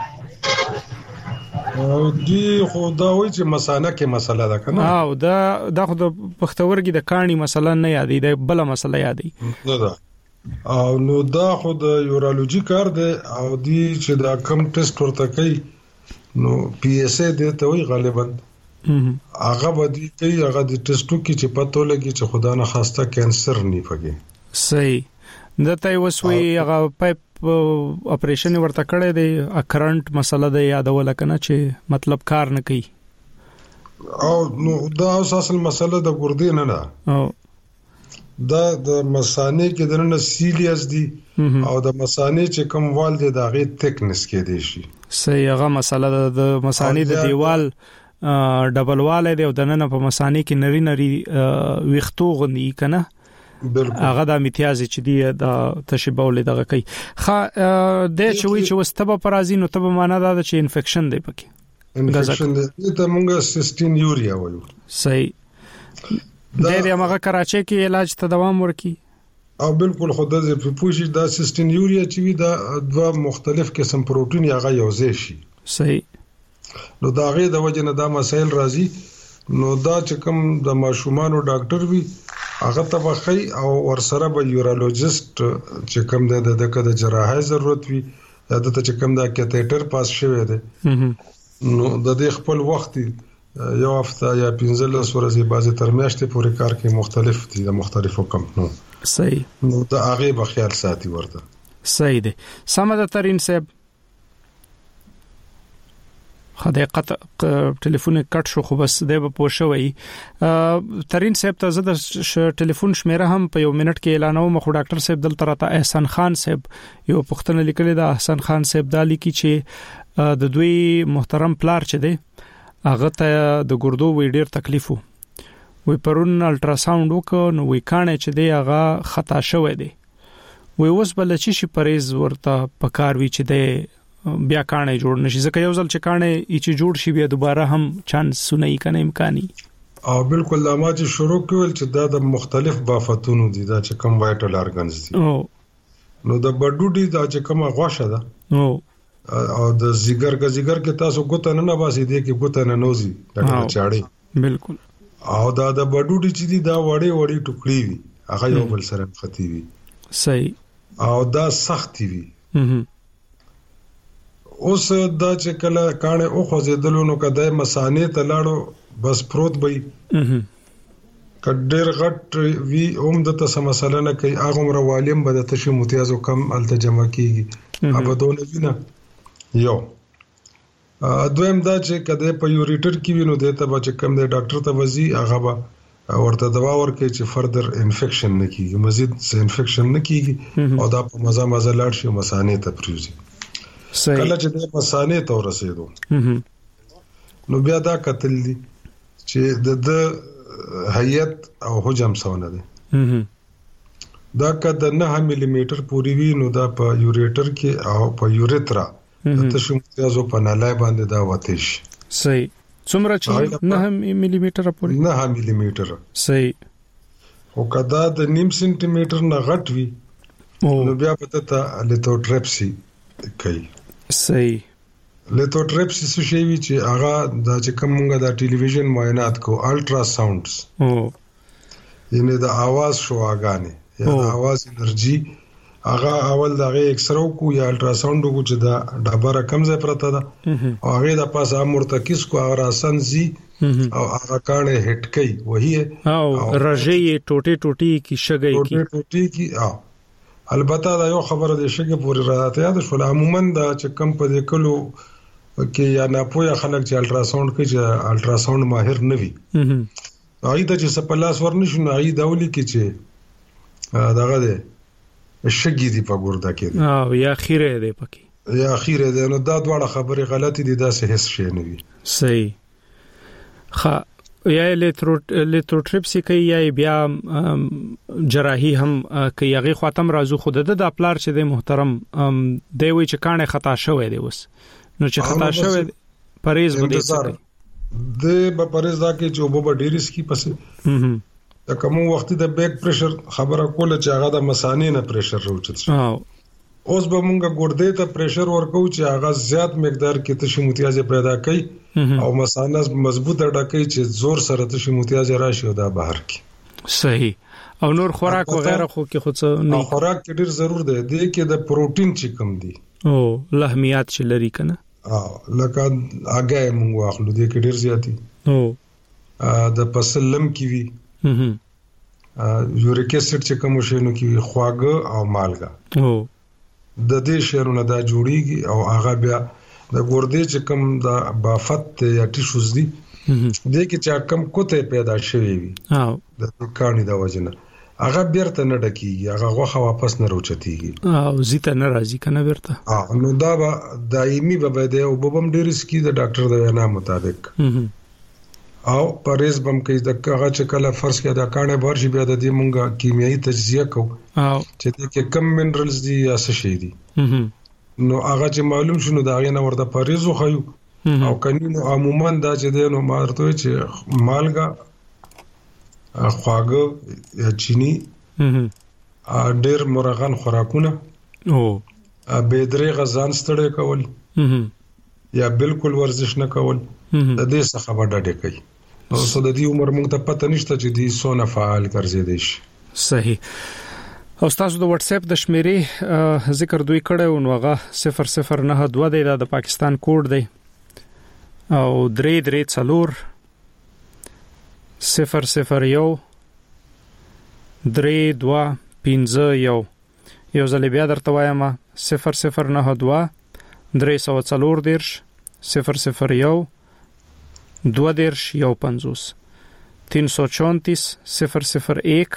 دی خو دا وایي چې مسانه کې مسله ده کنه. او دا خو د پښتورګي د کاڼي مسله نه یادې، د بل مسله یادې نه ده. او نو دا خو د یورولوژي کار دی، او دی چې دا کم ټیسټ ورته کوي نو پی ایس ای دی ته وی غالبا هغه بدی کوي، هغه د ټیسټو کې چې پته لګي چې خدا نه خواسته کینسر نه پګي. صحیح. دته وسوي هغه پایپ اپریشن ورته کړی دی، اکرنٹ مسله د یادول کنه چې مطلب کار نه کوي. او نو دا اصل مسله د ګردې نه نه او دا د مسانې کې دنه سیلیس دي، او د مسانې چې کوم وال دی دا غي تکنس کې دی شي. صحیح. هغه مسله د مسانې د دیوال ډبل واله دی، او دنه په مسانې کې نری ویختو غنی کنه. هغه د امتیاز چې دی د تشبوه لیدغه کوي. خا د چوي چې وستبه پرازي نو تبه معنا دا چې انفیکشن دی پکې. انفیکشن دی ته مونږه سیستین یوریا وایو. صحیح. د دې هغه کراچي کې علاج ته دوام ورکي. او بالکل خود د پوښي دا سیستین یوریا چې وي دا دوه مختلف قسم پروتین هغه یوځای شي. صحیح. نو دا غي د وجه نه دا مسائل راځي. نو دا چې کوم د ماشومانو ډاکټر وي هغه ته بخي، او ورسره به یورولوژیست چې کوم د جراحي ضرورت وي یا د چې کوم د کیتیټر پاس شوی دی نو د دې خپل وخت یو هفته یا 15 ورځې بعضی تر میاشتې پورې کار کې مختلف دي د مختلفو کمپنیو. صحیح. نو دا هغه به خیال ساتي ورته. صحیح دی. سمه ده ترين صاحب. خدای ټلیفون کټ شو، خو بس دی به پوښوي. ترين صاحب ته زه د ټلیفون شمیره هم په 1 منټ کې اعلانوم. خو ډاکټر صاحب دلته راته احسان خان صاحب یو پښتنه لیکلې ده. احسان خان صاحب دا لیکي چې د دوی محترم پلار چې دی هغه ته د ګردو وی ډیر تکلیف وي، پرون الټراساوند وکړ نو وی کانه چې دی هغه خطا شوی دی. وی اوس بل چې پریز ورته پکار وی چې دی بیا کانه جوړ نشي، ځکه یو ځل چې کانه چې جوړ شي بیا دوباره هم چانس سنئی کنه امکاني. او بالکل د ماجی شروع کول چې دا د مختلف بافتونو دي، دا چې کوم وایټل ارګنز دي. نو د بډوډي دا چې کومه غوښه ده او د زیګر کې تاسو ګوت نه باسي دي کې ګوت نه نوزي دا چاړي. بالکل. او دا د بډوډي چې دي دا وړي ټوکړي وي، هغه یو بل سره ختی وي. صحیح. او دا سخت وي. اوس دا چې کله کانه او خوځیدلو نو کده مسانې ته لاړو بس پروت وي. کډیر غټ وی اوم د تاسو مسله نه کوي، هغه مروالیم به د تشو متیازو کم التجمع کیږي. ابدون وینا یو دویم دا چې کده په یوریټر کې وینو دته به چې کم د ډاکټر ته وزي هغه به ورته دوا ورکړي چې فردر انفیکشن نه کیږي، مزید انفیکشن نه کیږي، او دا په مزه لاړ شي مسانې ته پریوزي. کله چې د مسانې ته ورسېدو نو بیا دا قتل دي چې د هيئت او حجم سونه دي. دا کده 9 ملي میټر پوری وی نو دا په یوریټر کې او په یوریترا د تشو متیازو په نالای باندې دا وتش. صحیح. څومره چې 9 ملي میټر پوری 9 ملي میټر. صحیح. او کدا د 0.5 سنټي میټر نه غټ وی نو بیا پته ته لیتوټریپسي کوي. صحیح. لیتوټریپسي څه شی وی چې هغه د چې کومه د ټلویزیون معاینات کو الټرا ساوندز یعنی د आवाज شواګانې یا د आवाज انرژي هغه اول دغه ایکسرو کو یا الټرا ساوند کو چې دا ډبره کمزه پرته ده او هغه د پاسه امورتکیس کو هغه اسانزي او هغه کانه هټ کوي وਹੀ او رژې ټوټي کی شګي کی البته دا یو خبره ده شګه پوری راته یاد شو. عموما دا چې کم په دې کلو کې یا نه پوهه خلک چې الټرا ساوند کوي چې الټرا ساوند ماهر نه وي هغه د چې سپلاس ورنشو نه هغه دولي کې چې دغه ده شګي دی په ګوردا کې او یا خیره دی پکې یا خیره ده. نو دا دواړه خبره غلطي دي، دا څه هیڅ شي نه وي. صحیح. یا لیتوټریپسي کوي یا بیا جراحي هم کوي. هغه خاتم رازو خود د پلار چې د محترم دی وی چې کانه خطا شوی دی اوس نو چې خطا شوی پریز بده د پرېز دا کې چې وبو ډیریس کی پسې دا کوم وخت د بیک پریشر خبره کوله چې هغه د مثانې نه پریشر راوچت شي اوس به مونږه ګردې ته پریشر ورکو چې هغه زیات مقدار کې تشې متیازه پیدا کوي او مثانه مضبوطه ډکې چې زور سره تشې متیازه راشي او دا بهر کی صحیح او نور خوراک وغیرہ خو کې خود نه خوراک کې ډیر ضرور دی د کې د پروتین چې کم دي او لحمیات چې لري کنه لکه هغه مونږ واخلو د کې ډیر زیاتی او د پسلم کې وی یوریک اسید چې کوم شي نو کې خواږه او مالګه او د دې شهرونه دا جوړیږي او هغه بیا د ګردې چې کوم د بافت یا ټیشوز دي د کې چې کوم کوته پیدا شوی وي او د کانی د وجنه هغه بیرته نه ډکیږي هغه غوخه واپس نه روچتيږي او زیته نه راځي کنه بیرته نو دا به دایمي به دی او بم ډیر سکی د ډاکټر د وینا مطابق او پرېز بم کې د هغه چې کله فرض کې دا کانه برشي بیا د دې مونږه کیمیاوي تجزیه کو او چې د کې کم منرالز دي یا څه شي دي نو هغه چې معلوم شونه دا غي نه ورته پرېز خو او کنينو عموما دا چې د نو مارته چې مالګه خواږه یا چینی ډېر مرغان خوراکونه او به درې غزان ستړي کول یا بالکل ورزش نه کول د دې څخه وډډه کوي نو څه د دې عمر موږ ته پته نشته چې دې سونه فعال ګرځیدي شي صحیح او تاسو د واتس اپ د شمیرې ذکر دوی کړو نو هغه 0092 دی د پاکستان کوډ دی او 334 001 3251 یو ځل بیا درته وایم 0092 334 001 2-1-50 334 001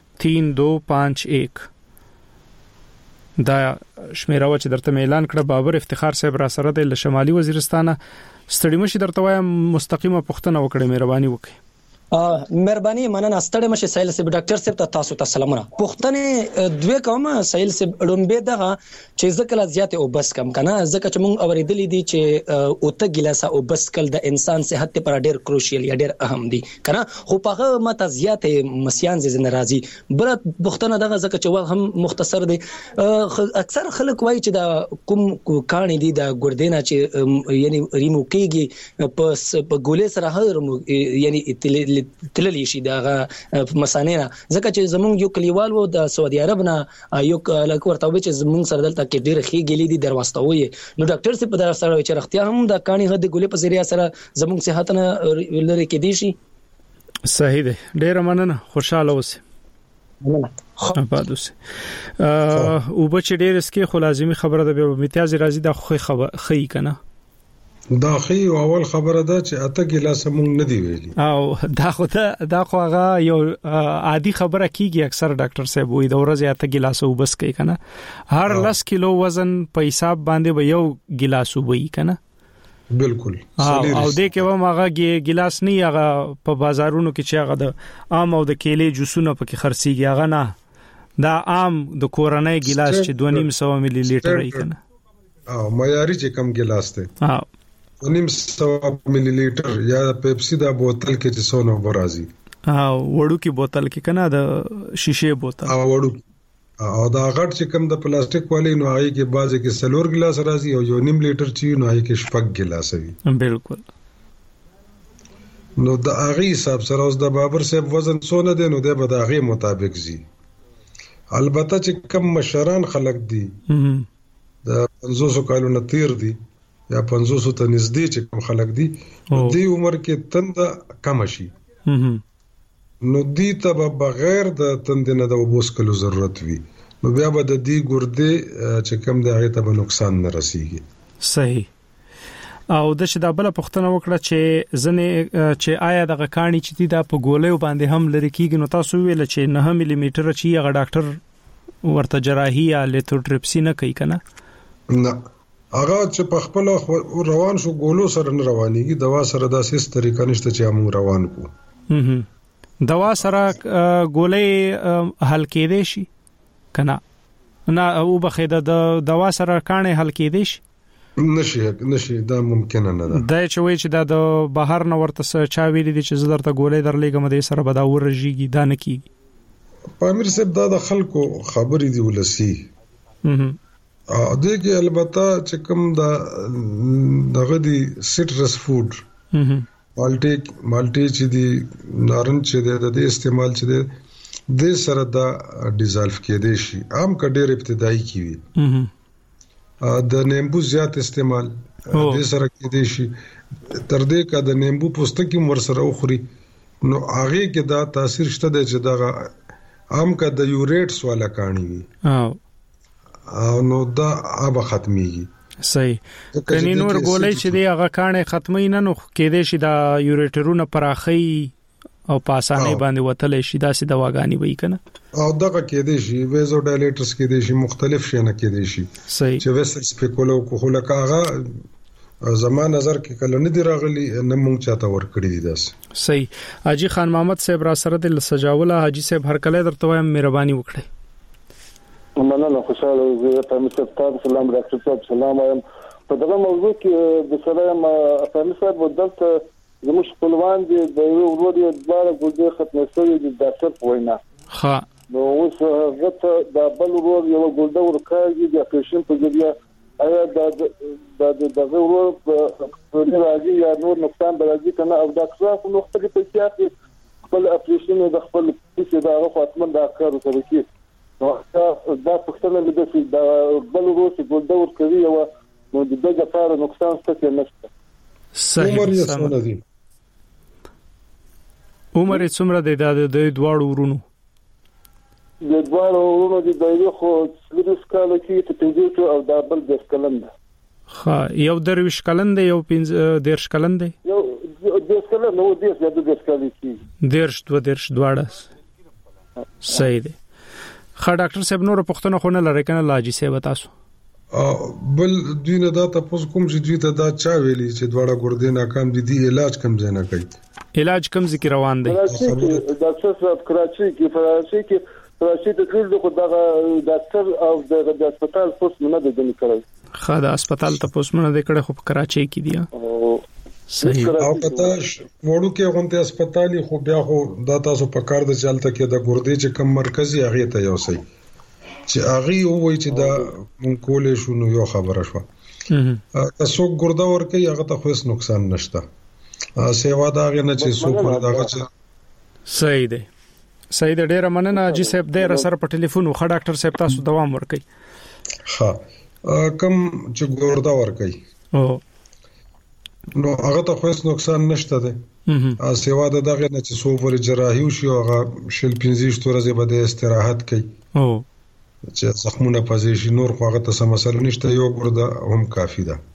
3251 دا شمیره و چې درته اعلان کړه بابر افتخار صاحب را سره د شمالي وزیرستانه ستړي مشي درته وایم مستقیمه پښتنه وکړه مهرباني وکړئ مهرباني مننه ستړي مشه سایل سیب ډاکټر صاحب ته تاسو ته سلامونه پښتنه دوه کومه سایل سیب ډومبه دغه چې ځکه زیات او بس کم کنه ځکه چې مونږ اوریدلې دي چې اوته ګلاسه او بس کل د انسان صحت پر ډېر کروشیل یا ډېر اهم دي کنه خو په مت زیات مسیان زین راضي بل پښتنه دغه ځکه چې هم مختصر دي اکثر خلک وایي چې د کوم کانی دي د ګردینا چې یعنی ریمو کیږي په ګولې سره هر یعنی تللی شي دغه مسانه ځکه چې زمونږ یو کلیوال وو د سعودي عرب نه یو لکه ورته وي چې زمونږ سره دلته کې ډېر خې ګلې دي دروازتوي نو ډاکټر سي په در سره چې رختیا هم د کانی هد ګولې په ذریعہ سره زمونږ صحت نه لري کې دي شي صحیح ده ډېر مننه خوشاله اوسه آباد اوسه او بچ ډېر اسکی خو لازمي خبره ده به امتیاز راځي د خې کنه دا خي اول خبره ده چې اته ګلاس مونږ نه دی ویلي او دا خو هغه یو عادي خبره کیږي اکثر ډاکټر صاحب وي د ورځې اته ګلاس وبس کوي کنه هر 10 کیلو وزن په حساب باندې به یو ګلاس وبي کنه بالکل او د کې و ماغه ګلاس نه هغه په بازارونو کې چې هغه د عام او د کېلې جوسونه پکې خرڅيږي هغه نه دا عام د کورنۍ ګلاس چې 2.5 ملي لیټر ای کنه او معیاري چې کم ګلاس ته 2.5 ملي لیټر یا پیپسي دا بوتل کې چې سونو برازي وړو کې بوتل کې کنه د شیشه بوتل وړو او دا غټ چې کم د پلاستیک والی نو هغه کې بازه کې سلور ګلاس راځي او یو نیم لیټر چې نو هغه کې شپږ ګلاس وي بالکل نو د هغه حساب سره اوس د بابر صاحب وزن څونه دی نو د هغه مطابق زی البته چې کم مشران خلق دي د 500 کالو تیر دي یا 500 ته نږدې چې کم خلک دي د عمر کې تند کم شي نو دي ته بغیر د تند نه د وبوس کلو ضرورت وي نو بیا به د دې ګردې چې کم د هغه ته نقصان نه رسیږي صحیح او د شدا بل پښتنه وکړه چې زنه چې آیا د غکانی چې د په ګولې باندې هم لری کیږي نو تاسو ویل چې 9 ملي میټر چې هغه ډاکټر ورته جراحي یا لیتوټریپسي نه کوي کنه نه هغه چې په خپل روان شو ګولو سره نه روانيږي دوا سره داسې طریقه نشته چې موږ روان کو دوا سره ګولې حل کېدې شي کنه نه او بخیده د دوا سره کانه حل کېدې شي نشي دا ممکن نه ده. دا چې وای چې دا د بهر نه ورته چا ویل دي چې زه درته ګولې درلېګم د سره به دا ورژيږي دا نه کیږي. پامیر صاحب دا د خلکو خبرې دی ولسی او دغه البته چې کوم دا دغه دی سټرس فود مالټي چې دی نارنج چې دی د استعمال چې دی د سره دا ډیزالف کېدې شي عام کډېر ابتدایي کیوي د نیمبو زیات استعمال د سره کېدې شي تر دې کا د نیمبو پوستکی ور سره اخري نو هغه کې دا تاثیر شته چې دا عام کا د یوریټس والا کانی وي او نو دا اب ختميږي. صحیح کني نور ګولې چې دی هغه کانه ختمي نه نو کېدې شي دا یوریټرونه پراخي او پاسانه باندې وتلې شي دا سي دواګانی وای کنه او دغه کېدې شي ویزو ډایلیټرز کېدې شي مختلف شي نه کېدې شي چې وسل سپیکولو کو لکه هغه زمان نظر کې کله نه دی راغلی نه مونږ چاته ور کړی دي داس. صحیح حاجی خان محمد صاحب را سره د سجاوله حاجی صاحب هر کله درته وایم مهرباني وکړئ. مننه خوشاله زه په مستقبل سلام ډاکټر صاحب سلام وایم په دغه موضوع کې د سلام افغان صاحب ودلته زموږ خپلوان دي د یو ورور یو دغه ګوډه ختمه شوې د ډاکټر په وینا ها نو اوس هغه د بل ورور یو ګوډه ورکاږي د اپریشن په ذریعہ آیا د دغه ورور په راځي یا نور نقصان راځي کنه او ډاکټر په وخت کې پیسې خپل اپریشن د خپل پیسې دا خاطمن دا کار سره کوي نو دا پښتنه د دې د بل ورور چې ګوډه ورکوي او نو د دغه لپاره نقصان څه نشته. صحیح عمر څومره دی د دواړو ورونو؟ د دواړو ورونو د یو خو سلیس کال کې ته پنځه او د بل د کلن ده. ها یو درویش کلن دی یو 15 کلن دی یو د کلن نو د کال کې درش دواړه صحیح دی. خا ډاکټر صاحب نور پښتنه خو نه لری کنه لاجی صاحب تاسو بل دوی نه دا تاسو کوم چې دوی ته دا چا ویلي چې دواړه ګردې ناکام دي علاج کم ځای نه کوي علاج کم ذکر روان دی ډاکټر صاحب کراچي کې ته کړل خو دا ډاکټر او د هسپتال پوس نه د دې کړی خا د هسپتال ته پوس نه د کړه خو په کراچي کې دی صحیح او پتا وړو کې غونته هسپتالي خو بیا خو دا تاسو په کار د چلته کې د ګردې چې کم مرکزی هغه ته یو سي چې هغه وایي چې دا مونږ کولې شو نو یو خبره شو تاسو ګردا ورکه هغه ته خو هیڅ نقصان نشته سیوا دا غنه چې سو پر داغه چې صحیح دی ډیره مننه حاجی صاحب ډیر سره په ټلیفون خو ډاکټر صاحب تاسو دوام ورکړي. ها کم چې ګوردا ورکړي او نو هغه ته خو هیڅ نقصان نشته ده سیوا دا غنه چې سو پر جراحي وشي هغه شل 15 ورځې به استراحت کوي او چې زخمونه پځې شي نور خو هغه ته سم مسله نشته یو ګوردا هم کافی ده.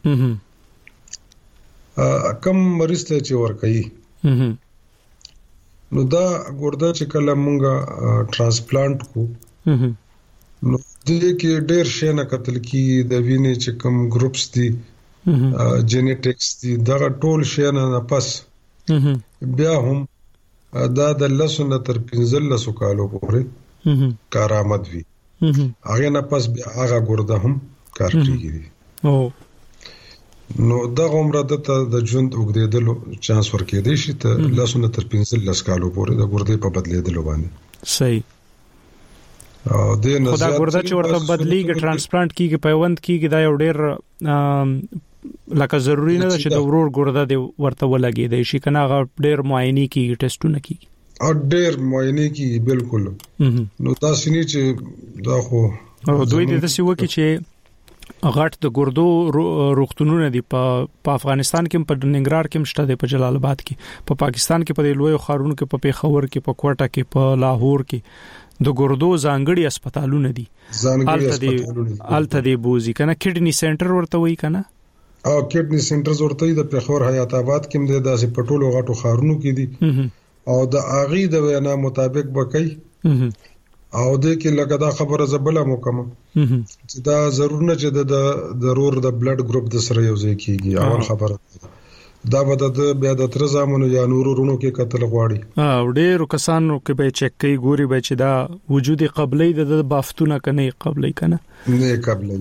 کم مریض ته چې ور کوي نو دا ګوردا چې کله مونږه ترانسپلانت کو نو دې کې ډېر شي نه قتل کی د وینې چې کم ګروپس دي جینیټکس دي دا ټول شي نه پس بیا هم دا د لسنه تر 15 کالو پورې کارآمد وي هغه نه پس بیا هغه ګوردا هم کار کوي او نو دا عمره د ژوند وګړېدلو چانس ورکېدې شي ته لاسونه تر 15 کالو پورې د ګردې په بدلېدلو باندې صحیح او د نظر خدای ګرده چې ورته بدلیږي ترانسپلانت کیږي پیوند کیږي دا یو ډېر لکه ضروری نه ده چې د ورور ګرده دی ورته ولګي دی شي کنه هغه ډېر معاینه کیږي ټیسټونه کیږي او ډېر معاینه کیږي بالکل نو تاسو نه چې دا خو دوی د څه وکی چې غټ د ګردو روغتونونه دي په افغانستان کې په ننګرهار کې شته په جلال آباد کې په پاکستان کې په لوی خارونو کې په پیښور کې په کوټه کې په لاهور کې د ګردو ځانګړي هسپتالونه دي الته دی بوزي کنه کډنی سنټر ورته وای کنه او کډنی سنټر ورته د پیښور حیات آباد کې د داسې پټولو غټو خارونو کې دي او د اغي د وینا مطابق بکای او د کې لګا دا خبره زبله مکمه چې دا ضرور نه چې د ضرور د بلډ ګروپ د سره یو ځای کیږي اول خبره دا به د بیا د تر زامنو یا نورو رونو کې قتل غواړي او ډېر کسانو کې به چک کوي ګوري به چې دا وجودي قبلې د بافتونه کنه قبلې کنه نه قبلې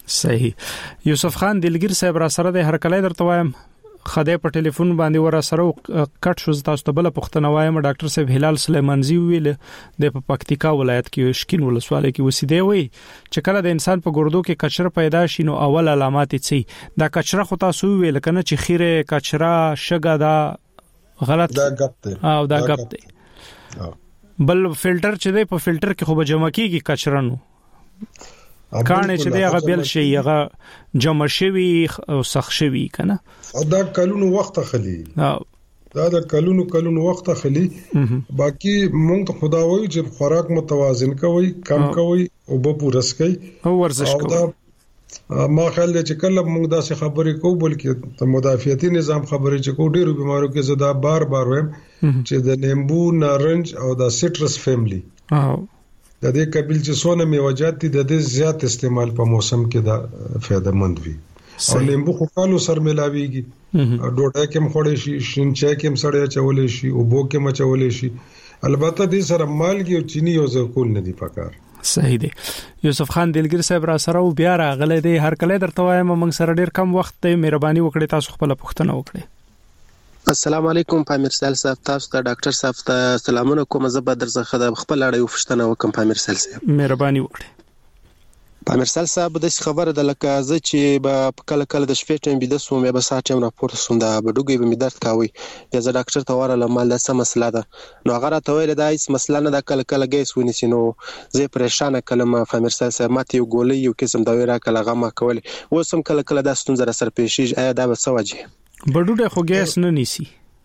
صحیح. یوسف خان دلګر صاحب را سره د هر کله درته وایم خدای په ټلیفون باندې ور سره کټ شو تاسو ته بل پښتنه وایم ډاکټر صاحب هلال سلیمانزی ویل د پکتیکا ولایت کې شکین ولسواله کې وسیده وي چې کله د انسان په ګردو کې کچره پیدا شي نو اول علامات یې دا کچره خو تاسو ویل کنه چې خیره کچره شګه دا غلط دا غلط او دا غلط دی بل فلټر چې دی په فلټر کې خو به جمع کیږي کچره نو کانه چې دی هغه بل شي هغه جمع شوی او سخ شوی کنه او دا کلونو وخت خلی دا د کلونو وخت خلی باقی مونږ ته خدا وایي چې خوراک متوازن کوي کم کوي او به پورس کوي او ورزش کوي ما خیال دی چې کله مونږ دا څه خبرې کوو بلکې د مدافعتي نظام خبرې چې کوو ډیرو بیمارو کې زدا بار وایم چې د لیمبو نارنج او د سټرس فیملی د دې قبیل چې سونه میوجات دي د دې زیات استعمال په موسم کې دا فائدہ مند وي او لیمبو خو کالو سر ملاويږي ډوډۍ کې مخوړې شي شین چای کې مسړې چولې شي او بو کې مچولې شي البته دې سره مالګي او چینی او زکول نه دي پکار صحیح دی. یوسف خان دلګر صاحب را سره او بیا راغله دی هر کله درته وایم موږ سره ډیر کم وخت دی مهرباني وکړئ تاسو خپل پوښتنه وکړئ. السلام علیکم پامیر سال صاحب تاسو ته ډاکټر صاحب ته سلامونه کوم زه به درڅخه د خپل اړیو پوښتنه وکم پامیر سال صاحب مهرباني وکړئ. پامیر سال صاحب د خبره د لکه زه چې به کله د شپې ټیم بده سوم یا به ساعت ټیم راپورته سوم دا بډوګي به می درد کاوي یا زه ډاکټر ته وراله مال د سم مسله ده نو هغه راته ویل دا هیڅ مسله نه ده کله ګیس ونیسي نو زه پریشان کلمه پامیر سال صاحب ماته یو ګولې یو قسم دا ویرا کله غما کول وسم کله دا ستونزه را سر پېښیږي آیا دا به سوجي بډوډه خو ګیس نه نیسی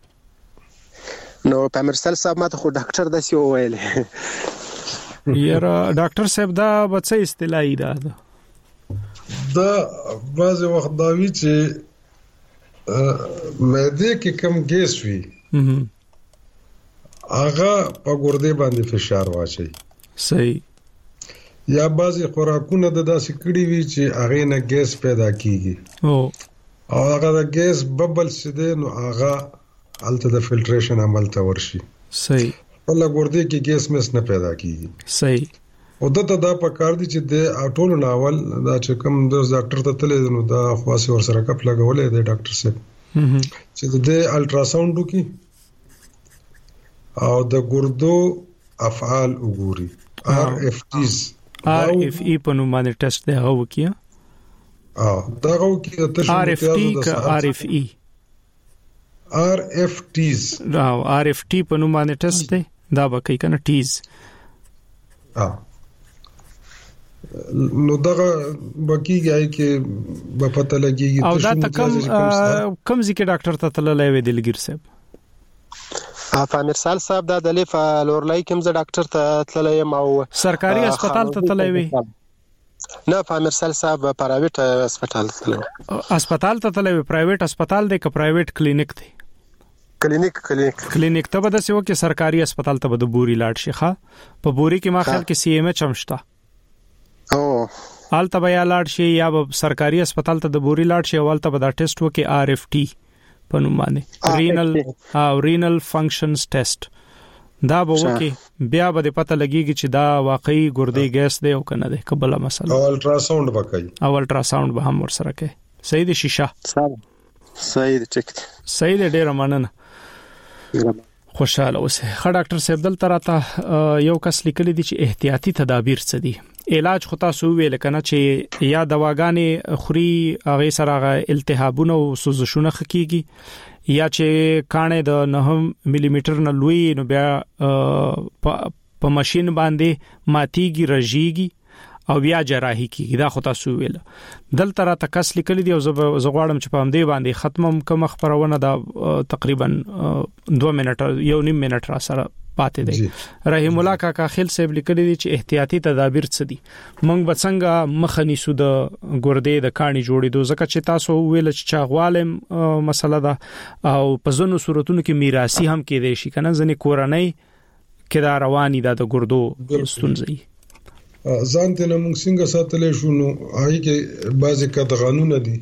نو پامیر سال صاحب ماته خو ډاکټر داسې وویل یاره ډاکټر صاحب دا بچي استلای دا بعض وخت دا وی چې معده کې کم ګیس وي هغه په ګردې باندې فشار واچي صحیح یا بعضی خوراکونه د داسې کړي وي چې هغه نه ګیس پیدا کیږي او هغه د ګیس ببل سده نو هغه الته د فلټریشن عمل ته ورشي صحیح ولله ګردې کې ګیس مس نه پیدا کیږي صحیح او دته دا په کار دي چې د ټولو ناول دا چې کوم د ډاکټر ته تللی نو دا خاصه ور سره کپ لګولې د ډاکټر صاحب چې د الټرا ساوند وکي او د ګردو افعال وګوري RFE په نوم باندې ټیسټ دی هغه وکي دا هغه وکي د RFE RFTs RFT په نوم باندې ټیسټ دی دا به کوي کنه ټیز نو دغه بکیږي کې په پته لګيږي او دا کم ځکه ډاکټر ته تللی وی دلګر صاحب پامیر سال صاحب دا د لیف لورلای کوم ز ډاکټر ته تللی او سرکاري هسپتال ته تللی وی نه پامیر سال صاحب پرایویټ هسپتال ته تللی وی پرایویټ هسپتال دی که پرایویټ کلینیک دی کلینیک ته به د سیو کې سرکاري هسپتال ته به د بوري لاړ شي ښه په بوري کې ما خیال کې CMH همشتا حالت بیا لاړ شي یا به سرکاري هسپتال ته د بوري لاړ شي اولته به دا ټیسټ وکي RFT په نوم باندې رینل فنکشنز ټیسټ دا به وکي بیا به پته لګيږي چې دا واقعي ګردې ګیس دی او کنه دی قبل مسله او الټرا ساوند وکړي او الټرا ساوند به هم ورسره کوي صحیح دی شیشه صحیح دی ټیک صحیح دی ډیر مننه خوشاله اوسه ډاکټر صاحب دلته راته یو کس لیکلی دی چې احتیاطي تدابیر څه دي علاج خو تاسو ویل کنه چې یا دواګانې خوري هغه سره التهابونه او سوزشونه خکېږي یا چې کانه د 9 ملي میټر نه لوی نو بیا په ماشين باندې ماتيږي رژيږي او بیا جراحي کیږي دا خو تاسو ویل دلته را تکس لیکل دي او زغواړم چې په همدې باندې ختمم کوم خبرونه دا تقریبا 2 منټه یو نیم منټ را سره پاتې دی رحیم الله کاکا خیل صاحب لیکل دي چې احتیاطي تدابیر څه دي موږ بڅنګ مخنی سود ګردې د کانی جوړېدو ځکه چې تاسو ویل چې چاغوالم مسله ده او په زونو صورتونو کې میراثي هم کېدای شي کنه ځنې کورنۍ کې دا رواني ده د ګردو ستونزې ځان ته موږ څنګه ساتلې شو نو هغه کې بعضی قدغانونه دي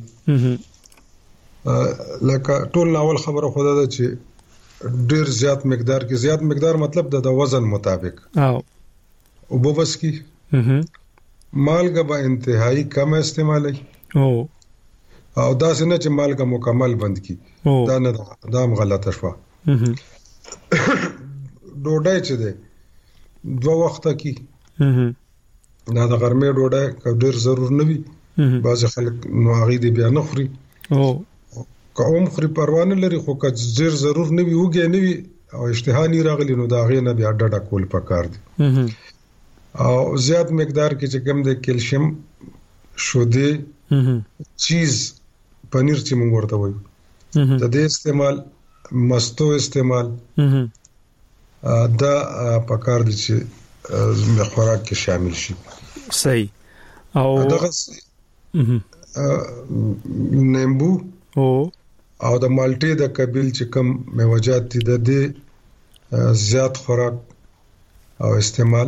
لکه ټول ناول خبره خدا ده چې ډیر زیات مقدار مطلب د وزن مطابق او بوبس کی مالګه به انتهایی کم استعمالي او دا څنګه چې مالګه مکمل بند کی دا نه دا غلطه شوه. ډوډۍ چې ده 2 وخته کی دا د غرمې ډوډۍ ډېر ضرور نه وي. بعض خلک نو هغه دی بیا نه خوري کوم خوري پروا نه لري، خو که ډېر ضرور نه وي وګي نه وي او اشتها نه راغلی نو دا غي نه بیا ډډه کول پکار دي. او زیات مقدار کې چې کوم د کیلشیم شوده چیز پنیر چې موږ ورته وایو د دې استعمال مستو استعمال دا پکار دي چې خوراک کې شامل شي. صحیح. او دغه نیمبو او د مالټې د قبیل چې کوم میوجات دي د دې زیات خوراک او استعمال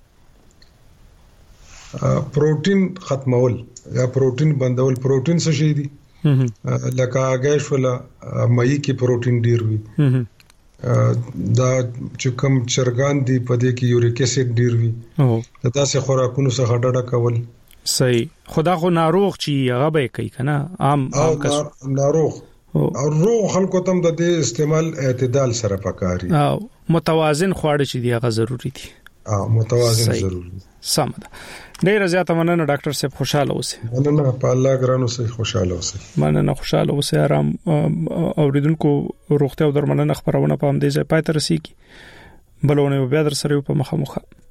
پروتین ختمول یا پروتین بندول. پروتین څه شي دي؟ لکه هګۍ ولا مې کې پروتین ډیر وي، دا چې کوم چرګان دي په دې کې یوریک اسید ډیر وي، دا څه خوراکونو څخه ډډه کول. صحیح. خدا خو ناروغ چی هغه به کوي کنه عام کس ناروغ او روغ خلکو ته د دې استعمال اعتدال سره پکاري او متوازن خواړه چې دی هغه ضروری دي. متوازن ضروری دي. سم ده. ډیر زیاته مننه ډاکټر صاحب، خوشاله اوسئ. مننه په الله ګرانو سره خوشاله اوسئ. مننه خوشاله اوسئ. آرام اوریدونکو روغتیا او درملنه خبرونه په همدې ځای پاتې رسیږي. بلونه بیا در سره په مخه